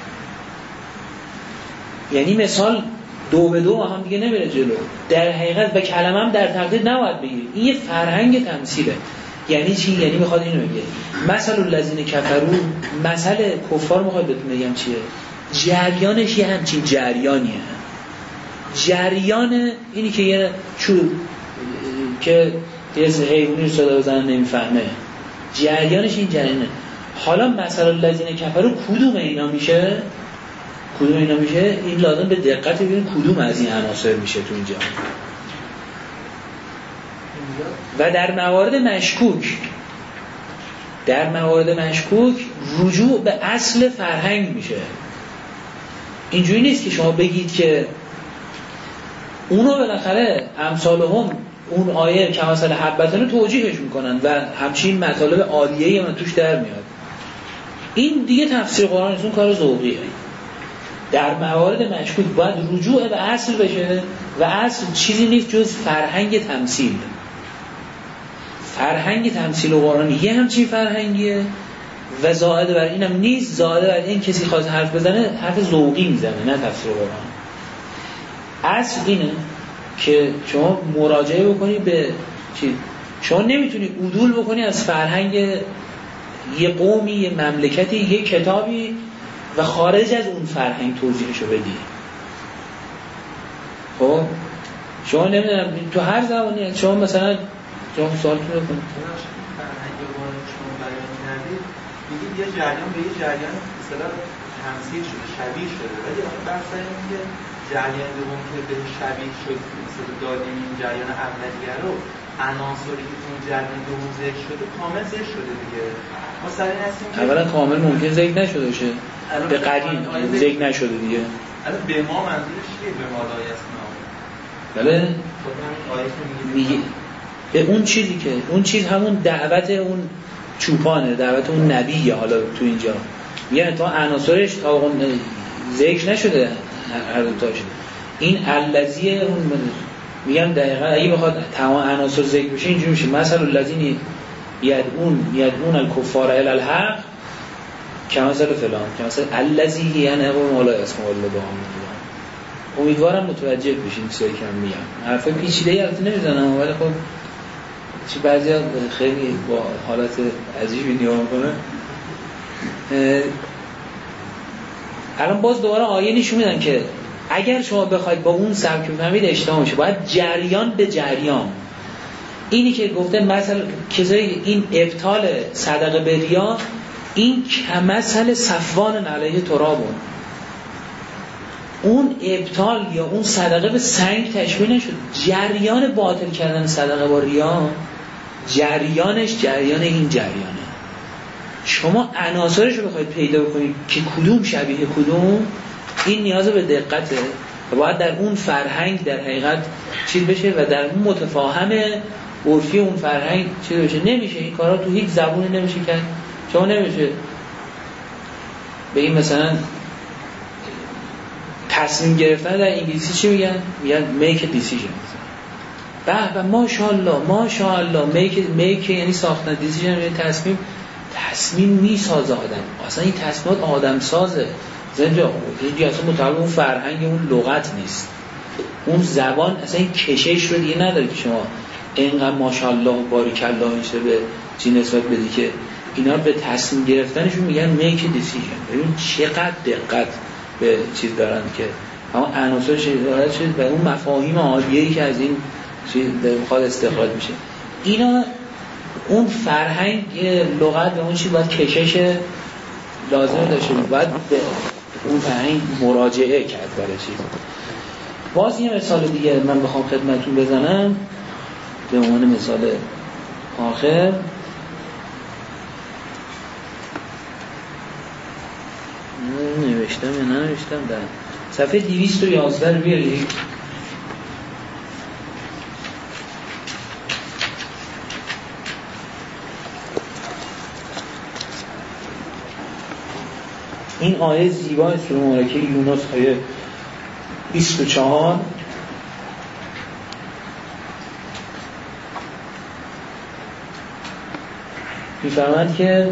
یعنی مثال دو به دو هم دیگه نمیره جلو. در حقیقت به کلمه هم در تقدیر نباید بگیرید. این یه فرهنگ تمثیله. یعنی چی؟ یعنی میخواد اینو بگه مثل الذین کفروا، مثل کفار میخواد بهتون بگم چیه؟ جریانش یه همچین جریانیه. جریان اینی که یه چوب که یه حیوانی رو صدا بزنن نمیفهمه، جریانش این جریانه. حالا مثل الذین کفروا کدوم اینا میشه؟ کدوم اینا میشه؟ این لازم به دقت ببینید کدوم از این عناصر میشه تو اینجا. و در موارد مشکوک، در موارد مشکوک رجوع به اصل فرهنگ میشه. اینجوری نیست که شما بگید که اونو بالاخره امثالهم اون آیه کمثل حبة رو توجیهش میکنن و همچین مطالب عالیه من توش در میاد. این دیگه تفسیر قرآن نیست، اون کار ذوقیه. در موارد مشکوک باید رجوع به اصل بشه و اصل چیزی نیست جز فرهنگ تمثیل. فرهنگ تمثیل قرآنی یه همچین فرهنگیه و زائد بر اینم نیست. زائد بر این کسی خواست حرف بزنه حرف ذوقی میزنه، نه تفسیر قرآن. اصل اینه که شما مراجعه بکنی به چی؟ شما نمیتونی عدول بکنی از فرهنگ یه قومی، یه مملکتی، یه کتابی و خارج از اون فرهنگ توضیحشو بدی. خب شما نمیدونم تو هر زبانی شما مثلا شما سوالتون رو کنید فرهنگ قرآن شما بیان کردید، میگید یه جریان به یه جریان اصطلاح تمثیل شده، شبیه شده، ولی آخه بحث اینه که جریان دوم که به شبیه شد مثل دادیم این جریان اولیه رو عناصری که اون جریان دوم ذکر شده کامل ذکر شده دیگه. ما سر این هستیم که اولا کامل ممکن ذکر نشده باشه، به قدیم ذکر نشده دیگه. الان به ما منظورش چیه؟ به ما لای اسنا. بله میگه به اون چیزی که اون چیز همون دعوت اون چوپانه، دعوت اون نبیه. حالا تو اینجا میگن تا عناصرش تا اون ذکر نشده هر دو تاش. این الذی اون میگم دقیقاً اگه بخواد تمام عناصر ذکر بشه اینجوری میشه. مثلا الذین یدعون یدعون الکفار الی الحق کمثل فلان کمثل الذی یعنی مولا اسم الله با هم. امیدوارم متوجه بشین چیزایی که من میگم. حرف پیچیده‌ای البته نمیزنم ولی خب چه بعضیا خیلی با حالت عجیبی نگاه میکنه. الان باز دوباره آیه نشون میدن که اگر شما بخواید با اون سبک بفهمید اشتباه میشه. باید جریان به جریان. اینی که گفته مثلا کسایی این ابطال صدقه به ریا این کمثل صفوان علیه ترابون، اون ابطال یا اون صدقه به سنگ تشبیه نشد. جریان باطل کردن صدقه با ریا جریانش جریان این جریانه. شما عناصرش رو بخواید پیدا بکنید که کدوم شبیه کدوم، این نیاز به دقته و باید در اون فرهنگ در حقیقت چیز بشه و در اون متفاهم عرفی اون فرهنگ چیز بشه. نمیشه این کارا تو هیچ زبونی نمیشه کرد. شما نمیشه بگیم مثلا تصمیم گرفتن در انگلیسی چی میگن؟ میگن make a decision. به به ماشاءالله ماشاءالله make make یعنی ساختن decision یعنی تصمیم. تصمیم میسازه آدم. اصلا این تصمیمات آدم سازه. زنجا اینجا اصلا مطابق اون فرهنگ اون لغت نیست. اون زبان اصلا این کشش رو دیگه نداره که شما اینقدر ماشاءالله و باریک الله اینشه به چی نسبت بدی که اینا به تصمیم گرفتنشون میگن make a decision. ببین چقدر دقت به چیز دارن که اما عناصرش داره شد و اون مفاهیم عالیه‌ای که از این چیز بخواد استخراج میشه. اینا اون فرهنگ لغت به اون چیز باید کشش لازم داشته باید به اون فرهنگ مراجعه کرد برای چیز. باز یه مثال دیگه من بخوام خدمتتون بزنم به عنوان مثال آخر. نوشتم یا ننوشتم در صفحه دویست و یازده رو بیارید. این آیه زیبا سوره مبارکه یونس آیه بیست و چهار می‌فرماید که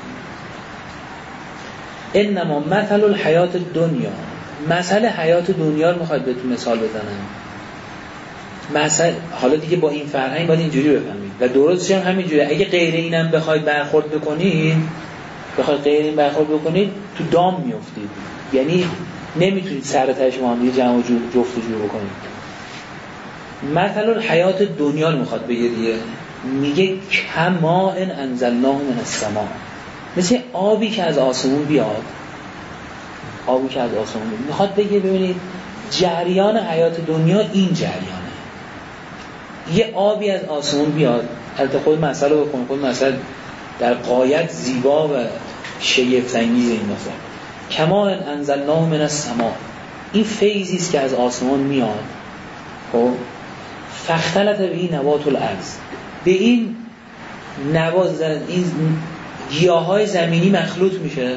انما مثل الحیات الدنیا، مثل حیات دنیا رو میخواد بهتون مثال بزنم. مثل حالا دیگه با این فرهنگ باید اینجوری بفهمید و درستش هم همینجوری. اگه غیر اینم بخواید برخورد بکنید بخواید غیر این برخورد بکنید تو دام میافتید. یعنی نمیتونید سر تاش با هم جمع و جفت و جور بکنید. مثل الحیات دنیا رو میخواد بگه دیگه. میگه کما ان انزلناه من السماء، مثل آبی که از آسمون بیاد. آبی که از آسمون بیاد میخواد بگه ببینید جریان حیات دنیا این جریانه. یه آبی از آسمون بیاد. البته خود مسئله بکنید، خود مسئله در غایت زیبا و شگفت انگیز این مثلا. کما ان انزلناه من السماء، این فیضی است که از آسمان میاد. خب فاختلط به نبات الارض، به این نبات این گیاهای زمینی مخلوط میشه.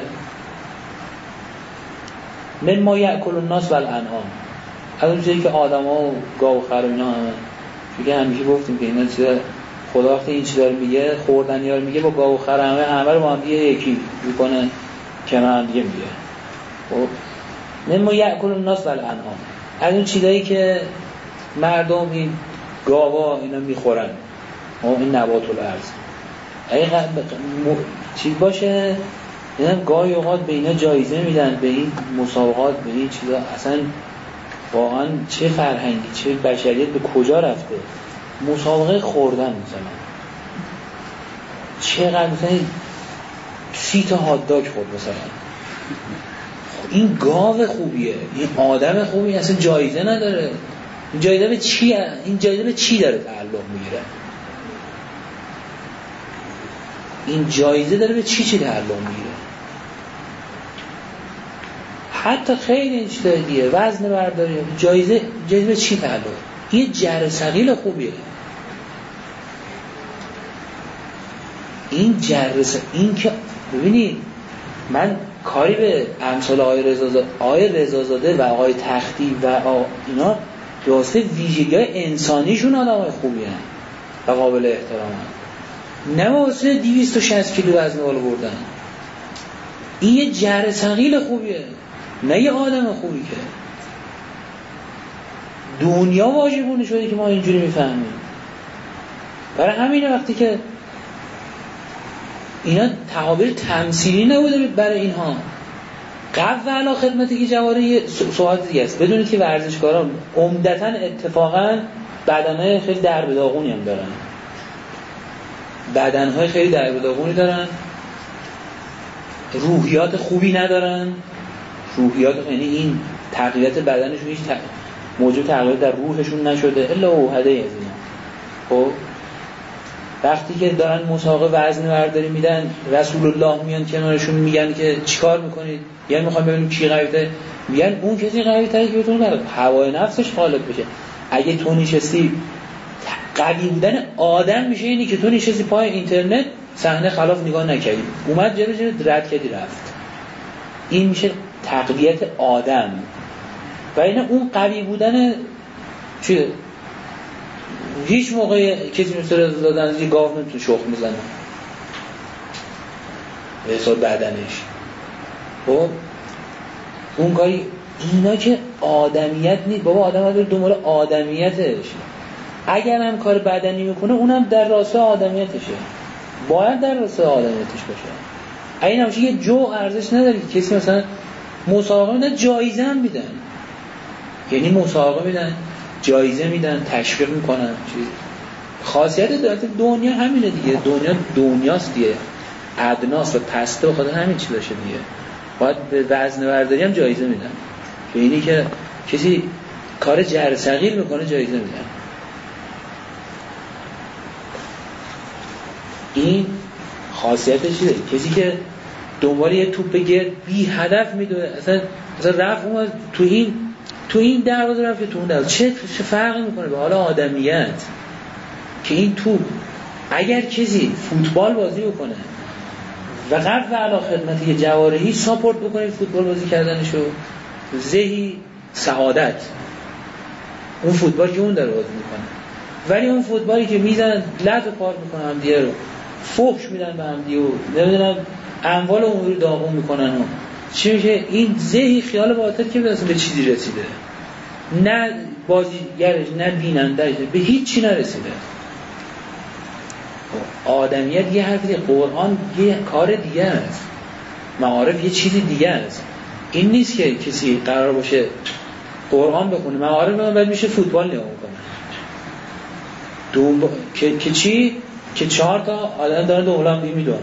من ما یأکل الناس و الانعام، از اون چیزی که آدما و گاو و خر و اینا همه. چون همیشه گفتیم که اینا چیزا خدا وقتی این چیزا رو میگه خوردنی ها رو میگه با گاو و خر همه همه رو با هم دیگه یکی میکنه کنار هم دیگه میگه. خب من ما یأکل الناس و الانعام، از اون چیزایی که مردم این گاوا اینا میخورن و این نبات الارض. اگه چیز باشه یعنی گاهی اوقات به اینا جایزه میدن، به این مسابقات، به این چیزا. اصلا واقعا چه فرهنگی چه بشریت به کجا رفته. مسابقه خوردن مثلا چقدر مثلا سی تا هات داگ خورد مثلا. این گاو خوبیه، این آدم خوبی اصلا جایزه نداره. این جایزه به چیه؟ این جایزه به چی داره تعلق میگیره؟ این جایزه داره به چی چی تعلق میگیره؟ حتی خیلی این چیزاییه، وزن برداری، جایزه جایزه به چی تعلق؟ یه جر ثقیل خوبیه. این جر ثقیل، این که ببینید من کاری به امثال آقای رضازاده آقای رضازاده و آقای تختی و اینا درسته ویژگی‌های انسانیشون آدمای خوبی هستن و قابل احترامن، نه واسه دویست و شصت کیلو وزن بالا بردن. این یه جر ثقیل خوبیه، نه یه آدم خوبی که دنیا واجبونه شده که ما اینجوری میفهمیم. برای همینه وقتی که اینا تعابیر تمثیلی نبوده برای اینها. قبل علا خدمتی که جواره یه صحبت دیگه است. بدونید که ورزشکاران عمدتاً اتفاقاً بدنهای خیلی درب داغونی هم دارن، بدنهای خیلی درب داغونی دارن، روحیات خوبی ندارن. روحیات یعنی این تغییرات بدنشون هیچ ت... موجب تغییرات در روحشون نشده الا اوهده از اینا. خب وقتی که دارن مسابقه وزن برداری میدن، رسول الله میان کنارشون میگن که چیکار میکنید؟ یعنی میخوام ببینیم کی قوی‌تره. میگن اون کسی قوی‌تره که بتونه بره هوای نفسش غالب بشه. اگه تو نشستی، قوی بودن آدم میشه اینی که تو نشستی پای اینترنت صحنه خلاف نگاه نکردی، اومد جلو جلو رد کردی رفت. این میشه تقویت آدم. و این اون قوی بودن چیه؟ هیچ موقع کسی مثل رضا دادن یه گاو نمیتونه شخم میزنه به حساب بدنش. خب اون کاری اینا که آدمیت نیست. بابا آدم باید بره دنبال آدمیتش. اگر هم کار بدنی میکنه اونم در راستای آدمیتشه، باید در راستای آدمیتش باشه. این همشه یه جو ارزش نداره که کسی مثلا مسابقه میدن جایزه هم میدن، یعنی مسابقه میدن جایزه میدن تشویق میکنن. چیز خاصیت دولت دنیا همینه دیگه. دنیا دنیاست دیگه، ادناست و پسته، بخاطر همین چی باشه دیگه. باید به وزن برداری هم جایزه میدن، که اینی که کسی کار جر ثقیل میکنه جایزه میدن. این خاصیتش چیه؟ کسی که دنبال یه توپ گرد بی هدف میدونه، اصلا اصلا رفت اون تو این تو این دروازه رفت تو اون دروازه، چه چه فرقی میکنه به حال آدمیت؟ که این توپ اگر کسی فوتبال بازی بکنه و قبل و علا خدمتی جوارحی ساپورت بکنه فوتبال بازی کردنشو، ذهی سعادت، اون فوتبال که اون داره بازی میکنه. ولی اون فوتبالی که میزنن لط و پار میکنن هم دیگه رو، فحش میدن به هم دیگه و نمیدونم اموال عمومی رو داغون میکنن و چی میشه؟ این ذهی خیال باطل که به چیزی رسیده، نه بازیگرش نه بینندهش به هیچی نرسیده. آدمیت یه حرف دیگه، قرآن یه کار دیگه است، معارف یه چیزی دیگه است. این نیست که کسی قرار باشه قرآن بخونه معارف بخونه بعد میشه فوتبال نگاه کنه دوم با... که... که چی؟ که چهار تا آدم دارن دو المپیک میدونن،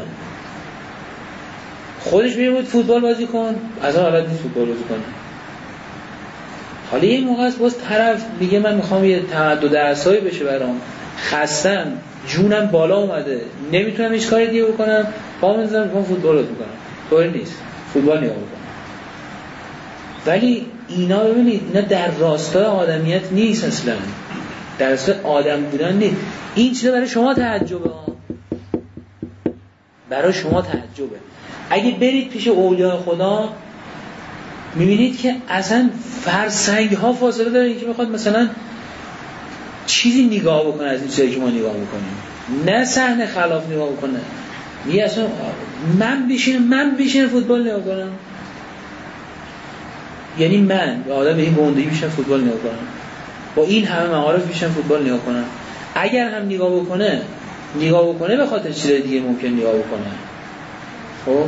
خودش میگه فوتبال بازی کن، از اون حالت نیست فوتبال بازی کنه. حالا یه موقع است باز طرف میگه من میخوام یه تمدد اعصابی بشه برام، خستم، جونم بالا اومده، نمیتونم هیچ کاری دیگه بکنم، پا میذارم میخوام فوتبال بازی کنم. طوری نیست، فوتبال نگاه بکنم. ولی اینا ببینید اینا در راستای آدمیت نیست، اصلا در راستای آدم بودن نیست. این چیزا برای شما تعجبه ها، برای شما تعجبه. اگه برید پیش اولیاء خدا میبینید که اصلا فرسنگ ها فاصله داره، این که میخواد مثلا چیزی نگاه بکنه از این چیزایی که ما نگاه میکنیم، نه صحنه خلاف نگاه بکنه. میگه اصلا من بشینم من بشینم فوتبال نگاه کنم، یعنی من به آدم به این گندگی بشینم فوتبال نگاه کنم، با این همه معارف بشینم فوتبال نگاه کنم. اگر هم نگاه بکنه نگاه بکنه به خاطر چیزای دیگه ممکن نگاه بکنه. خب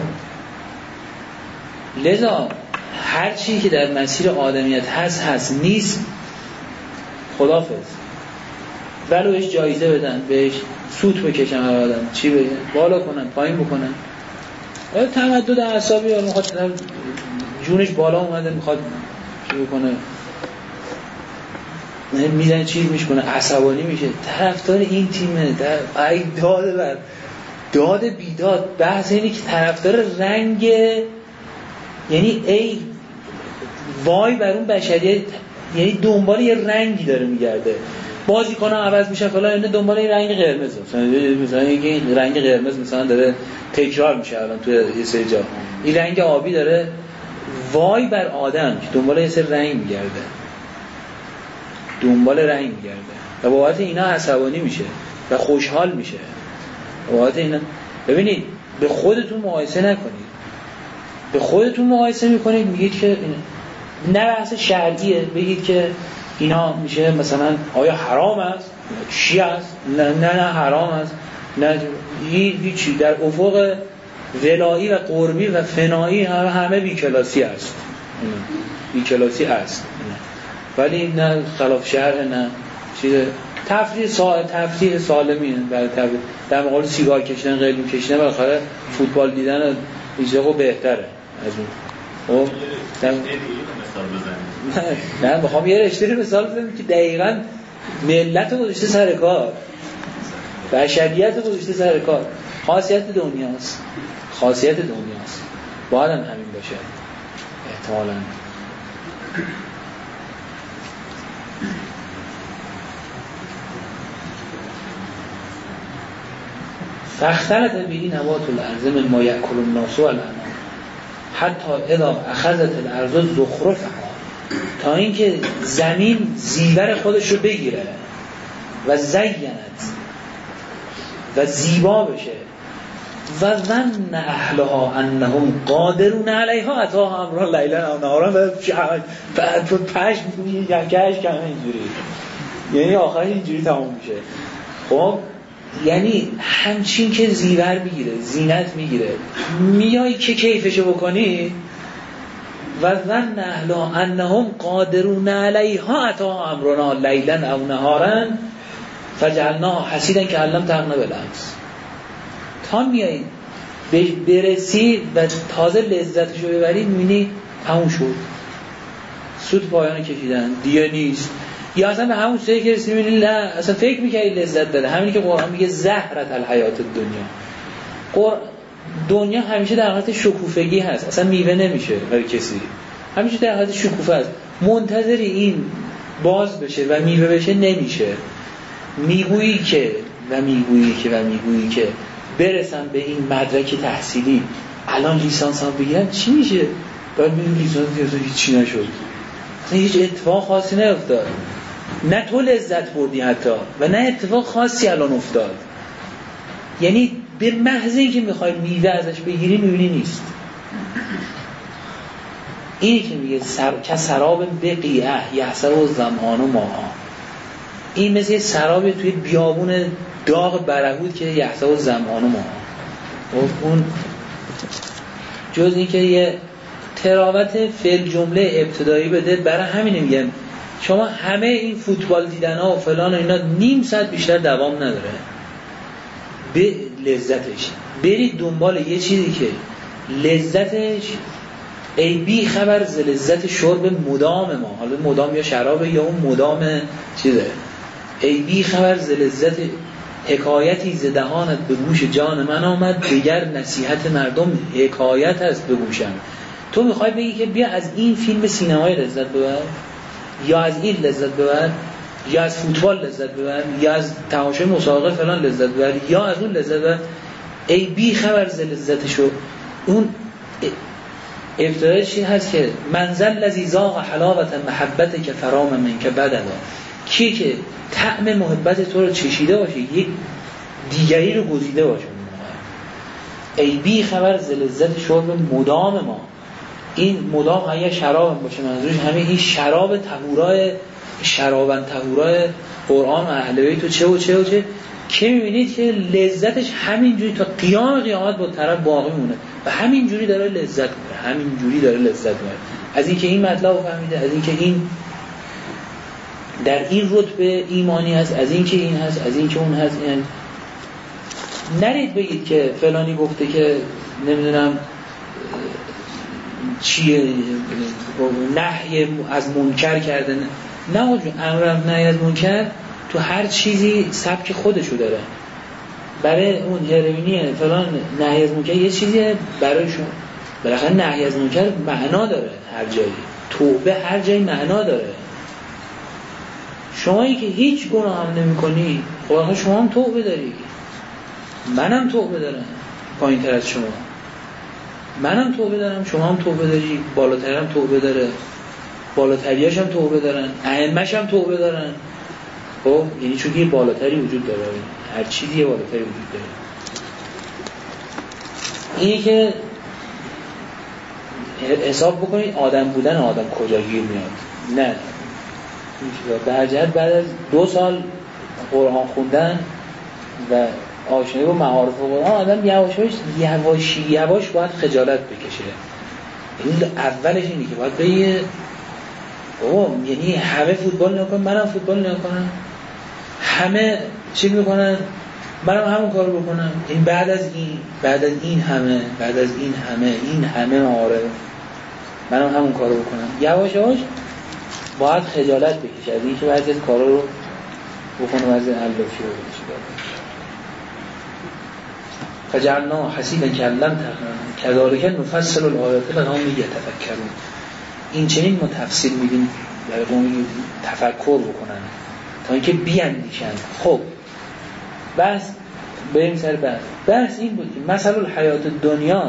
لذا هر چیزی که در مسیر آدمیت هست هست، نیست خدافظ. ولو بهش جایزه بدن، بهش سوت بکشن، هر آدم چی بگن، بالا کنن پایین بکنن، آیا تمدد اعصابی یا میخواد جونش بالا اومده میخواد چی کنه، میزنه چیز میشه، عصبانی میشه، طرفدار این تیمه، در ای داد بر داد بیداد. بحث اینه که طرفدار رنگ، یعنی ای وای بر اون بشریت، یعنی دنبال یه رنگی داره میگرده، بازیکن‌ها عوض میشه فلان، اینه دنبال این رنگ قرمز، مثلا مثلا این رنگ قرمز مثلا داره تکرار میشه الان توی یه سری جا، این رنگ آبی داره، وای بر آدم که دنبال یه سری رنگ میگرده، دنبال رنگ میگرده و بابت اینا عصبانی میشه و خوشحال میشه. بابت اینا ببینید، به خودتون مقایسه نکنید، به خودتون مقایسه میکنید میگید که نه بحث شرعیه، بگید که اینا میشه مثلا آیا حرام است؟ چی است؟ نه نه, نه حرام است، نه هیچی. در افق ولایی و قربی و فنایی همه همه بی کلاسی است، بی کلاسی است، ولی نه خلاف شرع، نه چیز تفریح سا... تفریح سالمیه. برای تفریح در مقابل سیگار کشیدن، قلیون کشیدن، بالاخره فوتبال دیدن ایجاقو بهتره از اون. خب مثال بزنید. نه بخوام یه رشته مثال بزنم که دقیقاً ملت رو گذاشته سر کار، بشریت رو گذاشته سر کار. خاصیت دنیاست، خاصیت دنیاست، باید هم همین باشه احتمالاً. فاختلط به نبات الارض من ما یأکل الناس والانام حتی اذا اخذت الارض زخرفها، تا اینکه زمین زیور خودش رو بگیره و زینت و زیبا بشه و ظن اهلها انهم قادرون علیها اتاها امرنا لیلا و نهارا و بعد پش یکش کم اینجوری، یعنی آخر اینجوری تموم میشه. خب یعنی همچین که زیور میگیره، زینت میگیره، میای که کیفشو بکنی و ظن اهلها انهم قادرون علیها اتاها امرنا لیلا او نهارا فجعلناها حصیدا کأن لم تغن بالامس. تا میای برسی و تازه لذتشو ببری میبینی تموم شد، سود پایان کشیدن دیگه نیست. یا اصلا به همون چیزی که رسیدی میبینی نه اصلا فکر میکنی لذت داره. همینی که قرآن میگه زهرت الحیات الدنیا، قرآن دنیا همیشه در حالت شکوفگی هست، اصلا میوه نمیشه برای کسی، همیشه در حالت شکوفه است. منتظر این باز بشه و میوه بشه نمیشه. میگویی که و میگویی که و میگویی که برسم به این مدرک تحصیلی، الان لیسانس هم بگیرم چی میشه؟ باید میگم لیسانس دیگه هیچی نشد، هیچ اتفاق خاصی نیفتاد، نه تو لذت بردی حتی و نه اتفاق خاصی الان افتاد. یعنی به محض اینکه میخوای میوه ازش بگیری میبینی نیست. اینی که میگه سر... که سراب بقیعه یحسب و زمان و ماها، این مثل سرابی توی بیابون داغ برهود که یحسب و زمان و ماها. اون جز این که یه تراوت فعل جمله ابتدایی بده، برای همین میگم شما همه این فوتبال دیدن ها و فلان و اینا نیم ساعت بیشتر دوام نداره. به لذتش برید دنبال یه چیزی که لذتش ای بی خبر ز لذت شرب مدام ما، حالا مدام یا شرابه یا اون مدام چیزه، ای بی خبر ز لذت حکایتی ز دهانت به گوش جان من آمد، دیگر نصیحت مردم حکایت است به گوشم. تو میخوای بگی که بیا از این فیلم سینمایی لذت ببر، یا از این لذت ببر، یا از فوتبال لذت ببر، یا از تماشای مسابقه فلان لذت ببر، یا از اون لذت ببر، ای بی خبر ز لذتشو. اون ابتدایش چی هست که منزل لذی ذاق حلاوت محبت که فرام من که بدلا، کی که طعم محبت تو رو چشیده باشه یک دیگری رو گزیده باشه. ای بی خبر ز لذت شرب مدام ما. این مدام اگه شراب باشه منظورش همه این شراب طهورای شرابن طهورای قرآن و اهل بیت و چه و چه و چه که میبینید که لذتش همینجوری تا قیام قیامت با طرف باقی مونه و همینجوری داره لذت میبره، همینجوری داره لذت میبره از اینکه این مطلب رو فهمیده، از اینکه این در این رتبه ایمانی هست، از اینکه این هست، از اینکه اون هست. این نرید بگید که فلانی گفته که نمیدونم چیه نهی از منکر کردن، نه اونجور امر نهی از منکر تو هر چیزی سبک خودشو داره. برای اون هروئینی فلان نهی از منکر یه چیزیه، برایشون بالاخره نهی از منکر معنا داره هر جایی، توبه هر جایی معنا داره. شمایی که هیچ گناه هم نمی کنی خب شما هم توبه داری، منم توبه دارم پایین تر از شما، منم توبه دارم شما هم توبه داری، بالاترم توبه داره، بالاتریاش هم توبه دارن، ائمه‌ش هم توبه دارن. خب یعنی چون یه بالاتری وجود داره، هر چیزی یه بالاتری وجود داره. اینی که حساب بکنید آدم بودن آدم کجا گیر میاد. نه به هر جهت بعد از دو سال قرآن خوندن و آشنایی با معارف قرآن آدم یواش یواش یواش باید خجالت بکشه. این اولش اینه که باید بگه اوه یعنی همه فوتبال نمی‌کنن منم فوتبال نمی‌کنم، همه چی میکنن منم همون کارو بکنم. این بعد از این بعد از این همه بعد از این همه این همه معارف منم همون کارو بکنم. یواش یواش باید خجالت بکشه از اینکه بعضی از کارا رو بکنه، بعضی علافی رو بکنه. فجعلنا حسیبا کلم تغنن کذالک نفصل الآیات لقوم یتفکرون. این چنین ما تفسیر میدیم برای قومی تفکر بکنن تا اینکه بیاندیشن. خب بس بریم سر بحث. بحث این بود که مثل الحیات دنیا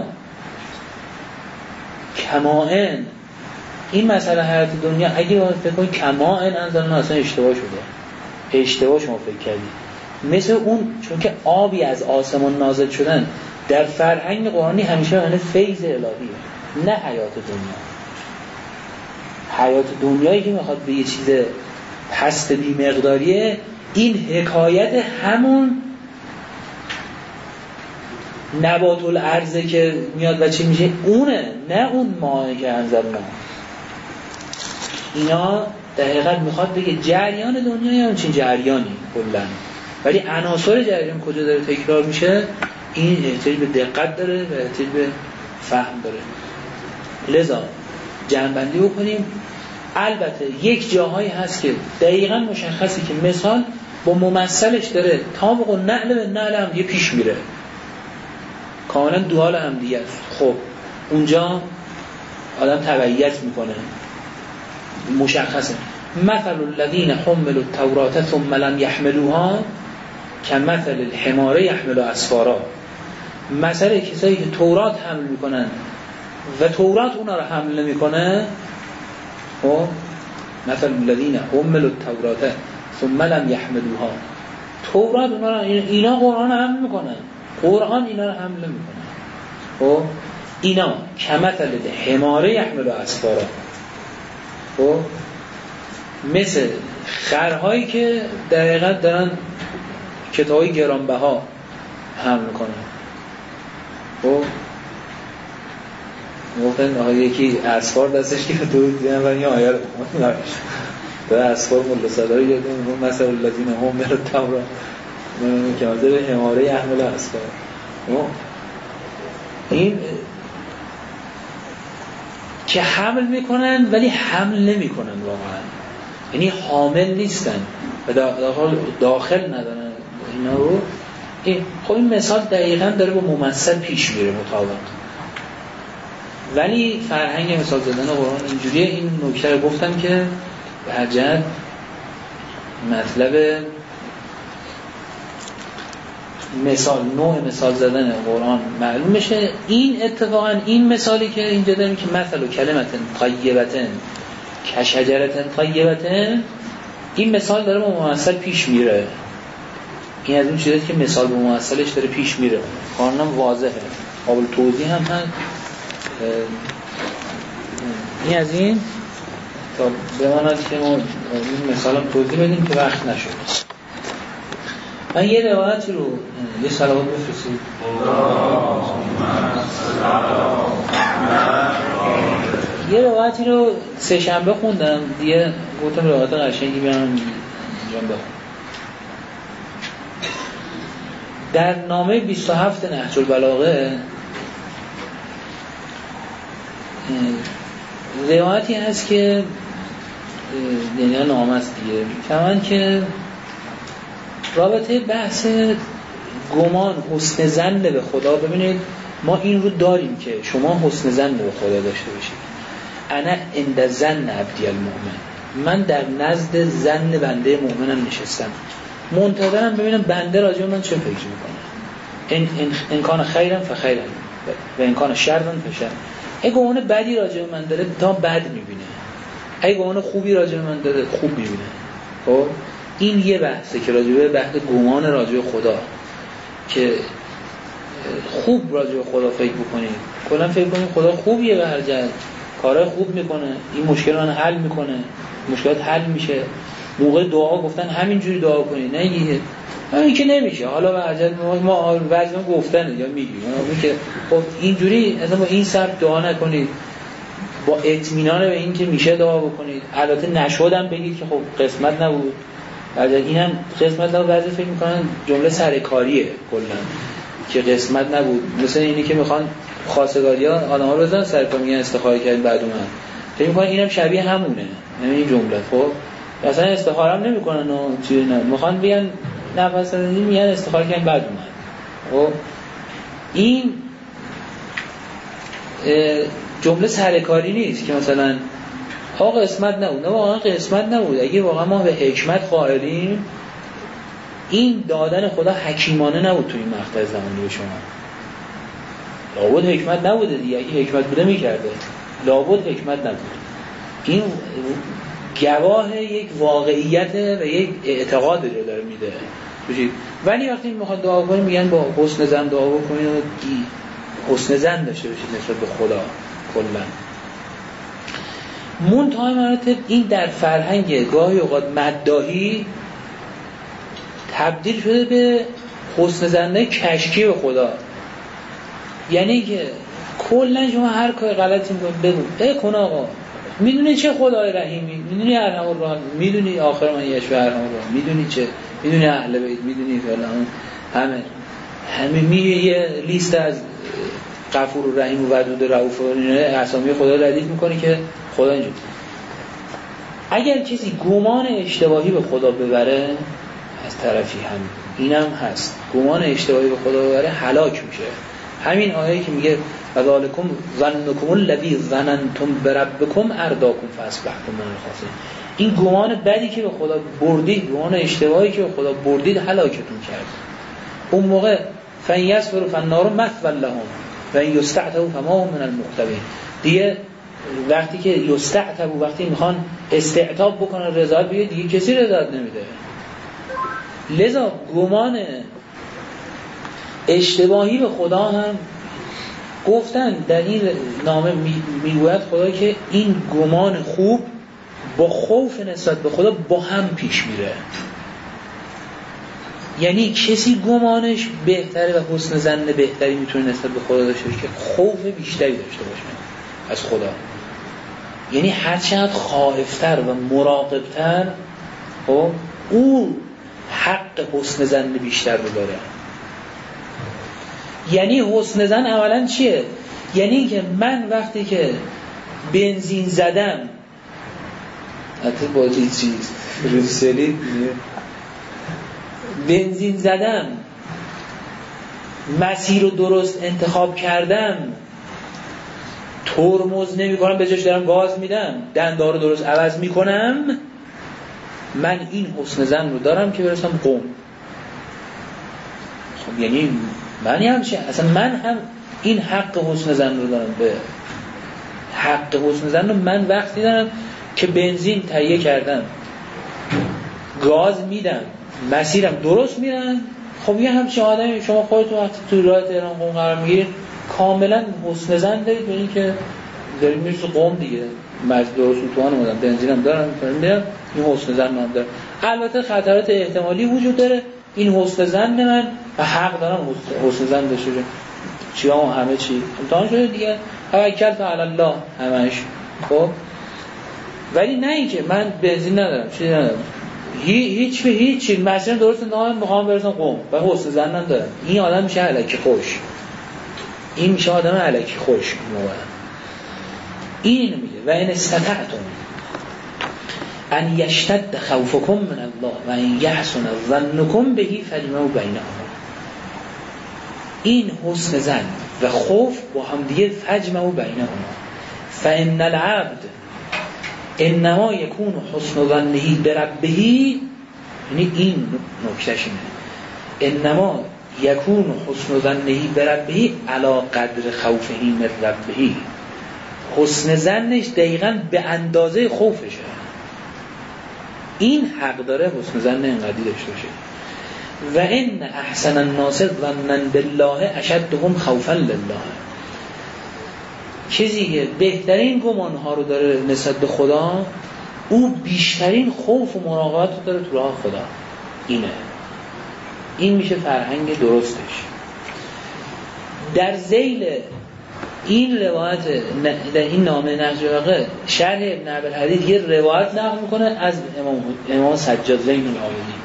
کمائن، این مسئله حیات دنیا اگه فکر کنید کمائن انزلنا اصلا اشتباه شده، اشتباه شما فکر کردید. مثل اون چون که آبی از آسمان نازل شدن در فرهنگ قرآنی همیشه معنی فیض الهیه، نه حیات دنیا. حیات دنیایی که میخواد به یه چیز پست بی مقداریه، این حکایت همون نبات الارضه که میاد و چی میشه اونه، نه اون ماهی که انزلنا. اینا در حقیقت میخواد بگه جریان دنیا یا چین جریانی کلن، ولی عناصر جریان کجا داره تکرار میشه این احتیاج به دقت داره و احتیاج به فهم داره. لذا جمع‌بندی بکنیم. البته یک جاهایی هست که دقیقاً مشخصی که مثال با ممثلش داره طابق و نعل به نعل هم یه پیش میره، کاملا دوال هم دیگه است. خب اونجا آدم تبعیت میکنه، مشخصه. مثل الذین حملوا التوراة ثم لم يحملوها کمثل الحمار یحمل اسفارا. مثل کسایی که تورات حمل میکنن و تورات اونا رو حمل نمیکنه. خب مثل الذین حملوا التوراة ثم لم يحملوها، تورات اونا رو، اینا قرآن حمل میکنن، قرآن اینا رو حمل نمیکنه. خب اینا کمثل الحمار یحمل اسفارا، خب مثل خرهایی که در حقیقت دارن کتابای گرانبها حمل میکنن. خب گفتن آها یکی اسفار دستش که تو دیدن و یه آیه رو بخونن در اسفار ملا صدایی یادم میگم مثلا الذین حملوا التوراة که مثل حماره یحمل اسفار. این که حمل میکنن ولی حمل نمیکنن واقعا، یعنی حامل نیستن و داخل داخل ندارن اینا رو. این خب این مثال دقیقاً داره با ممثل پیش میره مطابق، ولی فرهنگ مثال زدن قرآن اینجوریه. این نکته رو گفتم که به هر جهت مطلب مثال، نوع مثال زدن قرآن معلوم بشه. این اتفاقا این مثالی که اینجا داریم که مثل و کلمت طیبتن کشجرتن طیبتن، این مثال داره با ممثل پیش میره. این از اون چیزی که مثال با ممثلش داره پیش میره، قانونم واضحه، قابل توضیح هم هست. این از این تا بماند که ما این مثال هم توضیح بدیم که وقت نشد. من یه روایتی رو یه صلوات بفرستید. یه روایتی رو سه شنبه خوندم دیگه، گفتم روایت قشنگی بیارم انجام بخونم. در نامه بیست و هفت نهج البلاغه روایتی هست که یعنی نام است دیگه می‌فهمن که رابطه بحث گمان حسن ظن به خدا، ببینید ما این رو داریم که شما حسن ظن به خدا داشته باشید. انا عند ظن عبدی المؤمن، من در نزد ظن بنده مؤمنم نشستم، منتظرم ببینم بنده راجع به من چه فکر میکنه. ان ان کان خیرا فخیرا و ان کان شرا فشر. اگه گمان بدی راجع به من داره تا بد میبینه، اگه گمان خوبی راجع به من داره خوب میبینه. خب این یه بحثه که راجع به بحث گمان راجع به خدا، که خوب راجع به خدا فکر بکنید، کلا فکر کنید خدا خوبیه به هر جهت، کارهای خوب میکنه، این مشکل رو حل میکنه، مشکلات حل میشه. موقع دعا گفتن همینجوری دعا کنید، نه اینکه این که نمیشه حالا به هر جهت ما بعضی ما گفتن یا میگیم که خب اینجوری اصلا با این سبک دعا نکنید، با اطمینان به این که میشه دعا بکنید. البته نشدم بگید که خب قسمت نبود، بعد اینم قسمت نبود. بعضی فکر میکنن جمله سرکاریه کلا که قسمت نبود، مثلا اینی که میخوان خواستگاری‌ها آدم‌ها رو بزنن سرکار میگن استخاره کردن بعد اومد، فکر میکنن اینم شبیه همونه، یعنی این جمله خب اصلا استخاره هم نمیکنن و چیزی نه، میخوان بیان نفس زدن میگن استخاره کردن بعد اومد. خب این جمله سرکاری نیست که مثلا ها قسمت نبود، نه واقعا قسمت نبود. اگه واقعا ما به حکمت قائلیم، این دادن خدا حکیمانه نبود تو این مقطع زمانی به شما. لابد حکمت نبوده دیگه، اگه حکمت بوده میکرده، لابد حکمت نبود. این گواه یک واقعیت و یک اعتقاد رو داره میده بشید. ولی وقتی میخواد دعا کنید میگن با حسن ظن دعا بکنید و حسن ظن داشته باشید نسبت به خدا کلا. منتهای مراتب این در فرهنگ گاهی اوقات مداحی تبدیل شده به حسن ظن کشکی به خدا. یعنی که کلا شما هر کاری غلطی میکنید بگو بکن آقا، میدونی چه خدای رحیمی، میدونی ارحم الراحمین، میدونی آخر من یشفع ارحم الراحمین، میدونی چه، میدونی اهل بیت، میدونی فلان، همه همه می یه لیست از غفور و رحیم و ودود و رؤوف و اینا اسامی خدا رو ردیف میکنی که خدا اینجوری. اگر کسی گمان اشتباهی به خدا ببره، از طرفی هم اینم هست، گمان اشتباهی به خدا ببره هلاک میشه. همین آیه که میگه وذالکم ظنکم الذی ظننتم بربکم ارداکم فاصبحتم من الخاسرین، این گمان بدی که به خدا بردید، گمان اشتباهی که به خدا بردید هلاکتون کرد. اون موقع فان یصبروا فالنار مثوی لهم و ان یستعتبوا فما هم من المعتبین. دیگه وقتی که یستعتبوا، وقتی میخوان استعتاب بکنن رضایت بگه، دیگه کسی رضایت نمیده. لذا گمان اشتباهی به خدا هم گفتن در این نامه میگوید خدا که این گمان خوب با خوف نسبت به خدا با هم پیش میره. یعنی کسی گمانش بهتره و حسن ظن بهتری میتونه نسبت به خدا داشته باشه که خوف بیشتری داشته باشه از خدا. یعنی هرچند خائفتر و مراقبتر، خب او حق حسن ظن بیشتر رو داره. یعنی حسن ظن اولا چیه؟ یعنی که من وقتی که بنزین زدم، حتی با چیز روسیلی بنزین زدم، مسیر رو درست انتخاب کردم، ترمز نمی کنم، به جاش دارم گاز میدم، دندا رو درست عوض میکنم، من این حسن ظن رو دارم که برسم قم. خب یعنی من هم چه؟ اصلا من هم این حق حسن ظن رو دارم. به حق حسن ظن رو من وقتی دارم که بنزین تهیه کردم، گاز میدم، مسیرم درست میرم. خب یه همچین آدمی شما خودتون وقتی تو راه تهران قم قرار میگیرید کاملا حسن ظن دارید به این که دارید میرید قم دیگه، مجد درست اتوبان اومدم، بنزینم دارم میرم، این حسن ظن من دارم. البته خطرات احتمالی وجود داره، این حسن ظن من و حق دارم حسن ظن داشته باشم. چیام همه چی امتحان شده دیگه، توکلت علی الله همش. خب ولی نه اینکه من بنزین ندارم، چیزی ندارم، هیچ به هیچ مسیر درست ندارم، میخوام برسم قم و حسن ظنم دارم، این آدم میشه الکی خوش، این میشه آدم الکی خوش. این میگه و این استطعتم ان یشتد خوفکم من الله و ان یحسن ظنکم بهی فاجمعوا بینهما. این حسن ظن و خوف با هم دیگه فاجمعوا بینهما. فان العبد انما یکون حسن ظنه بربه، یعنی این نکتهش اینه، انما یکون حسن ظنه بربه علی قدر خوفه من ربه. حسن ظنش دقیقاً به اندازه خوفشه. این حق داره حسن ظن اینقدری داشته باشه. و ان احسن الناس ظنا بالله اشدهم خوفا لله. چیزی که بهترین گمانها رو داره نسبت به خدا، او بیشترین خوف و مراقبت رو داره تو راه خدا. اینه، این میشه فرهنگ درستش. در ذیل این روایت در این نامه نهج البلاغه شرح ابن عبدالحدید یه روایت نقل میکنه از امام امام سجاد زین العابدین.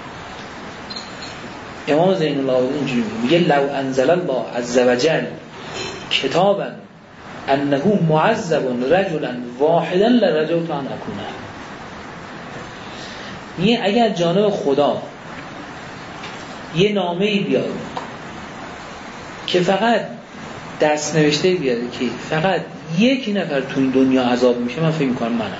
امام زین العابدین اینجوری میگه لو انزل الله عز وجل کتابا انه معذب رجلا واحدا لرجوت ان اكونه. میگه اگر جانب خدا یه نامه‌ای بیاد که فقط دست نوشته بیاده که فقط یک نفر تو این دنیا عذاب میشه، من فکر میکنم منم.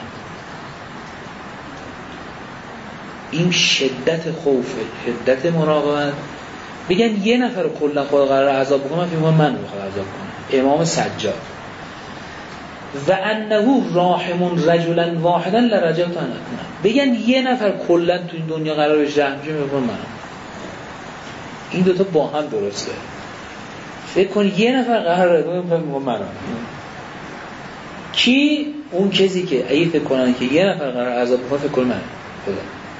این شدت خوف، شدت مراقبت. بگن یه نفر کلا خدا قرار عذاب بکنه، من فکر میکنم من میخواد عذاب کنه. امام سجاد. و انه راحم رجلا واحدا لرجوت ان اكونه. بگن یه نفر کلا تو این دنیا قرار بهش رحم شه، میگم منم. این دوتا با هم درسته. فکر کن یه نفر قراره بگم منم. کی؟ اون کسی که اگه فکر کنن که یه نفر قرار عذاب بکنه، فکر کن من خدا.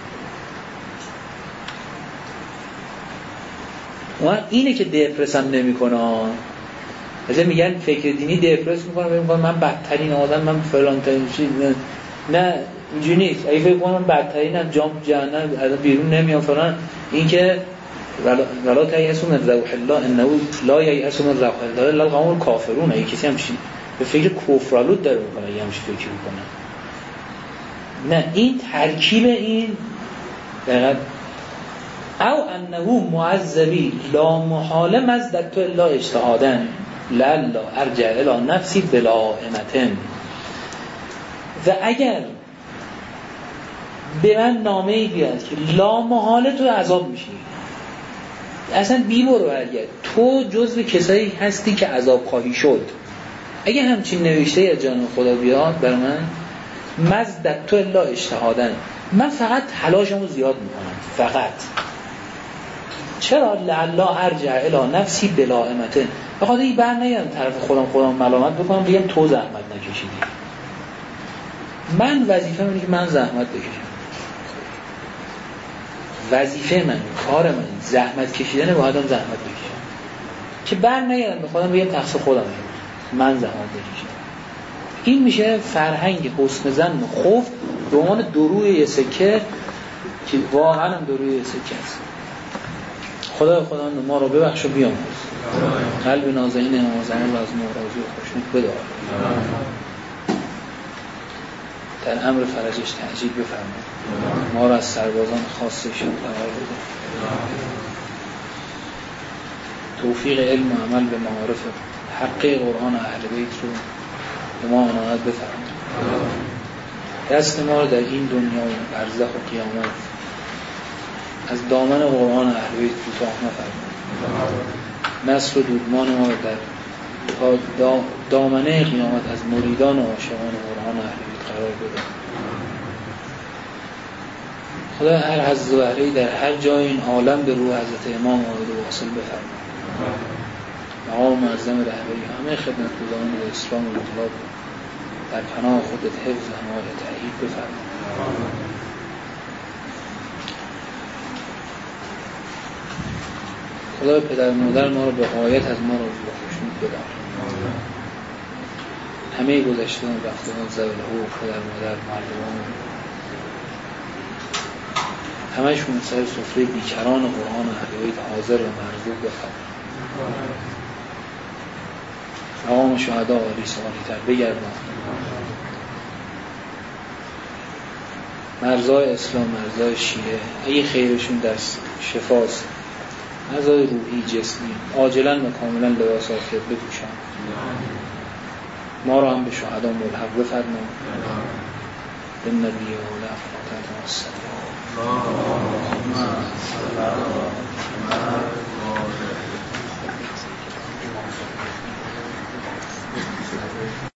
و اینه که دپرس هم نمی کنه. مثلا میگن فکر دینی دپرس میکنه، میگن من بدترین آدم، من فلان ترین چیز. نه اینجوری نیست. اگه فکر کنم من بدترینم، جام جهنم از بیرون نمیام فلان، این که ولا تیأسوا من روح الله انه لا ییأس من روح الله الا القوم الکافرون. اگه کسی همچین به فکر کفرآلود داره میکنه، اگه همچین فکر میکنه. نه، این ترکیب این دقیقا او انه معذبی لا محاله مزدت الا اجتهادن لالا ارجع الی نفسی بلا امتن. و اگر به من نامه ای بیاد که لا محاله تو عذاب میشی، اصلا بی برو برگرد، تو جزو کسایی هستی که عذاب خواهی شد، اگه همچین نوشته از جانب خدا بیاد بر من، مزدت تو الا اجتهادن، من فقط تلاشمو زیاد میکنم. فقط چرا؟ لعلا ارجع الی نفسی بلا امتن. بخاطر این بر نیام طرف خودم خودم ملامت بکنم، بگم تو زحمت نکشیدی. من وظیفه منه که من زحمت بکشم. وظیفه من، کار من زحمت کشیدنه، باید هم زحمت بکشم که بر نیارم به خودم بگم تقصیر خودم، من زحمت بکشم. این میشه فرهنگ حسن ظن و خوف به عنوان دروی یه سکه که واقعا هم دروی یه سکه است. خدا خدا ما رو ببخش و بیامرز. قلب نازنین امام زمان از ما راضی و خوشنود بدار. در امر فرجش تعجیل بفرمایید. ما را از سربازان خاصشون قرار بده. توفیق علم و عمل به معارف حقی قرآن و اهل بیت رو به ما عنایت بفرمایید. دست ما رو در این دنیا و برزخ و قیامت از دامن قرآن و اهل بیت کوتاه نفرمایید. نصر و دودمان ما رو در تا دامنه قیامت از مریدان و عاشقان قرآن و اهل بیت قرار بده. خدا هر حظ و بهره‌ای در هر جای این عالم به روح حضرت امام آمده واصل بفرمایید. مقام معظم رهبری همه خدمتگزاران اسلام و اطلاع در پناه خودت حفظ و حمایت تأیید بفرمایید. خدا پدر و مادر ما رو به غایت از ما رو به خوشنود بدار. همه گذشتگان رفتگان ذوی الحقوق، پدر و مادر، معلمان، همشون سر سفره بیکران قرآن و اهل بیت حاضر و مرزوق بفرمایید. مقام شهدا عالی سوالی تر بگردان. مرزای اسلام، مرزای شیعه، اگه خیرشون دست شفاست، مرزای روحی جسمی عاجلا و کاملا لباس عافیت بپوشن، ما رو هم به شهدا ملحق بفرما. به نبی و لفظات السلام.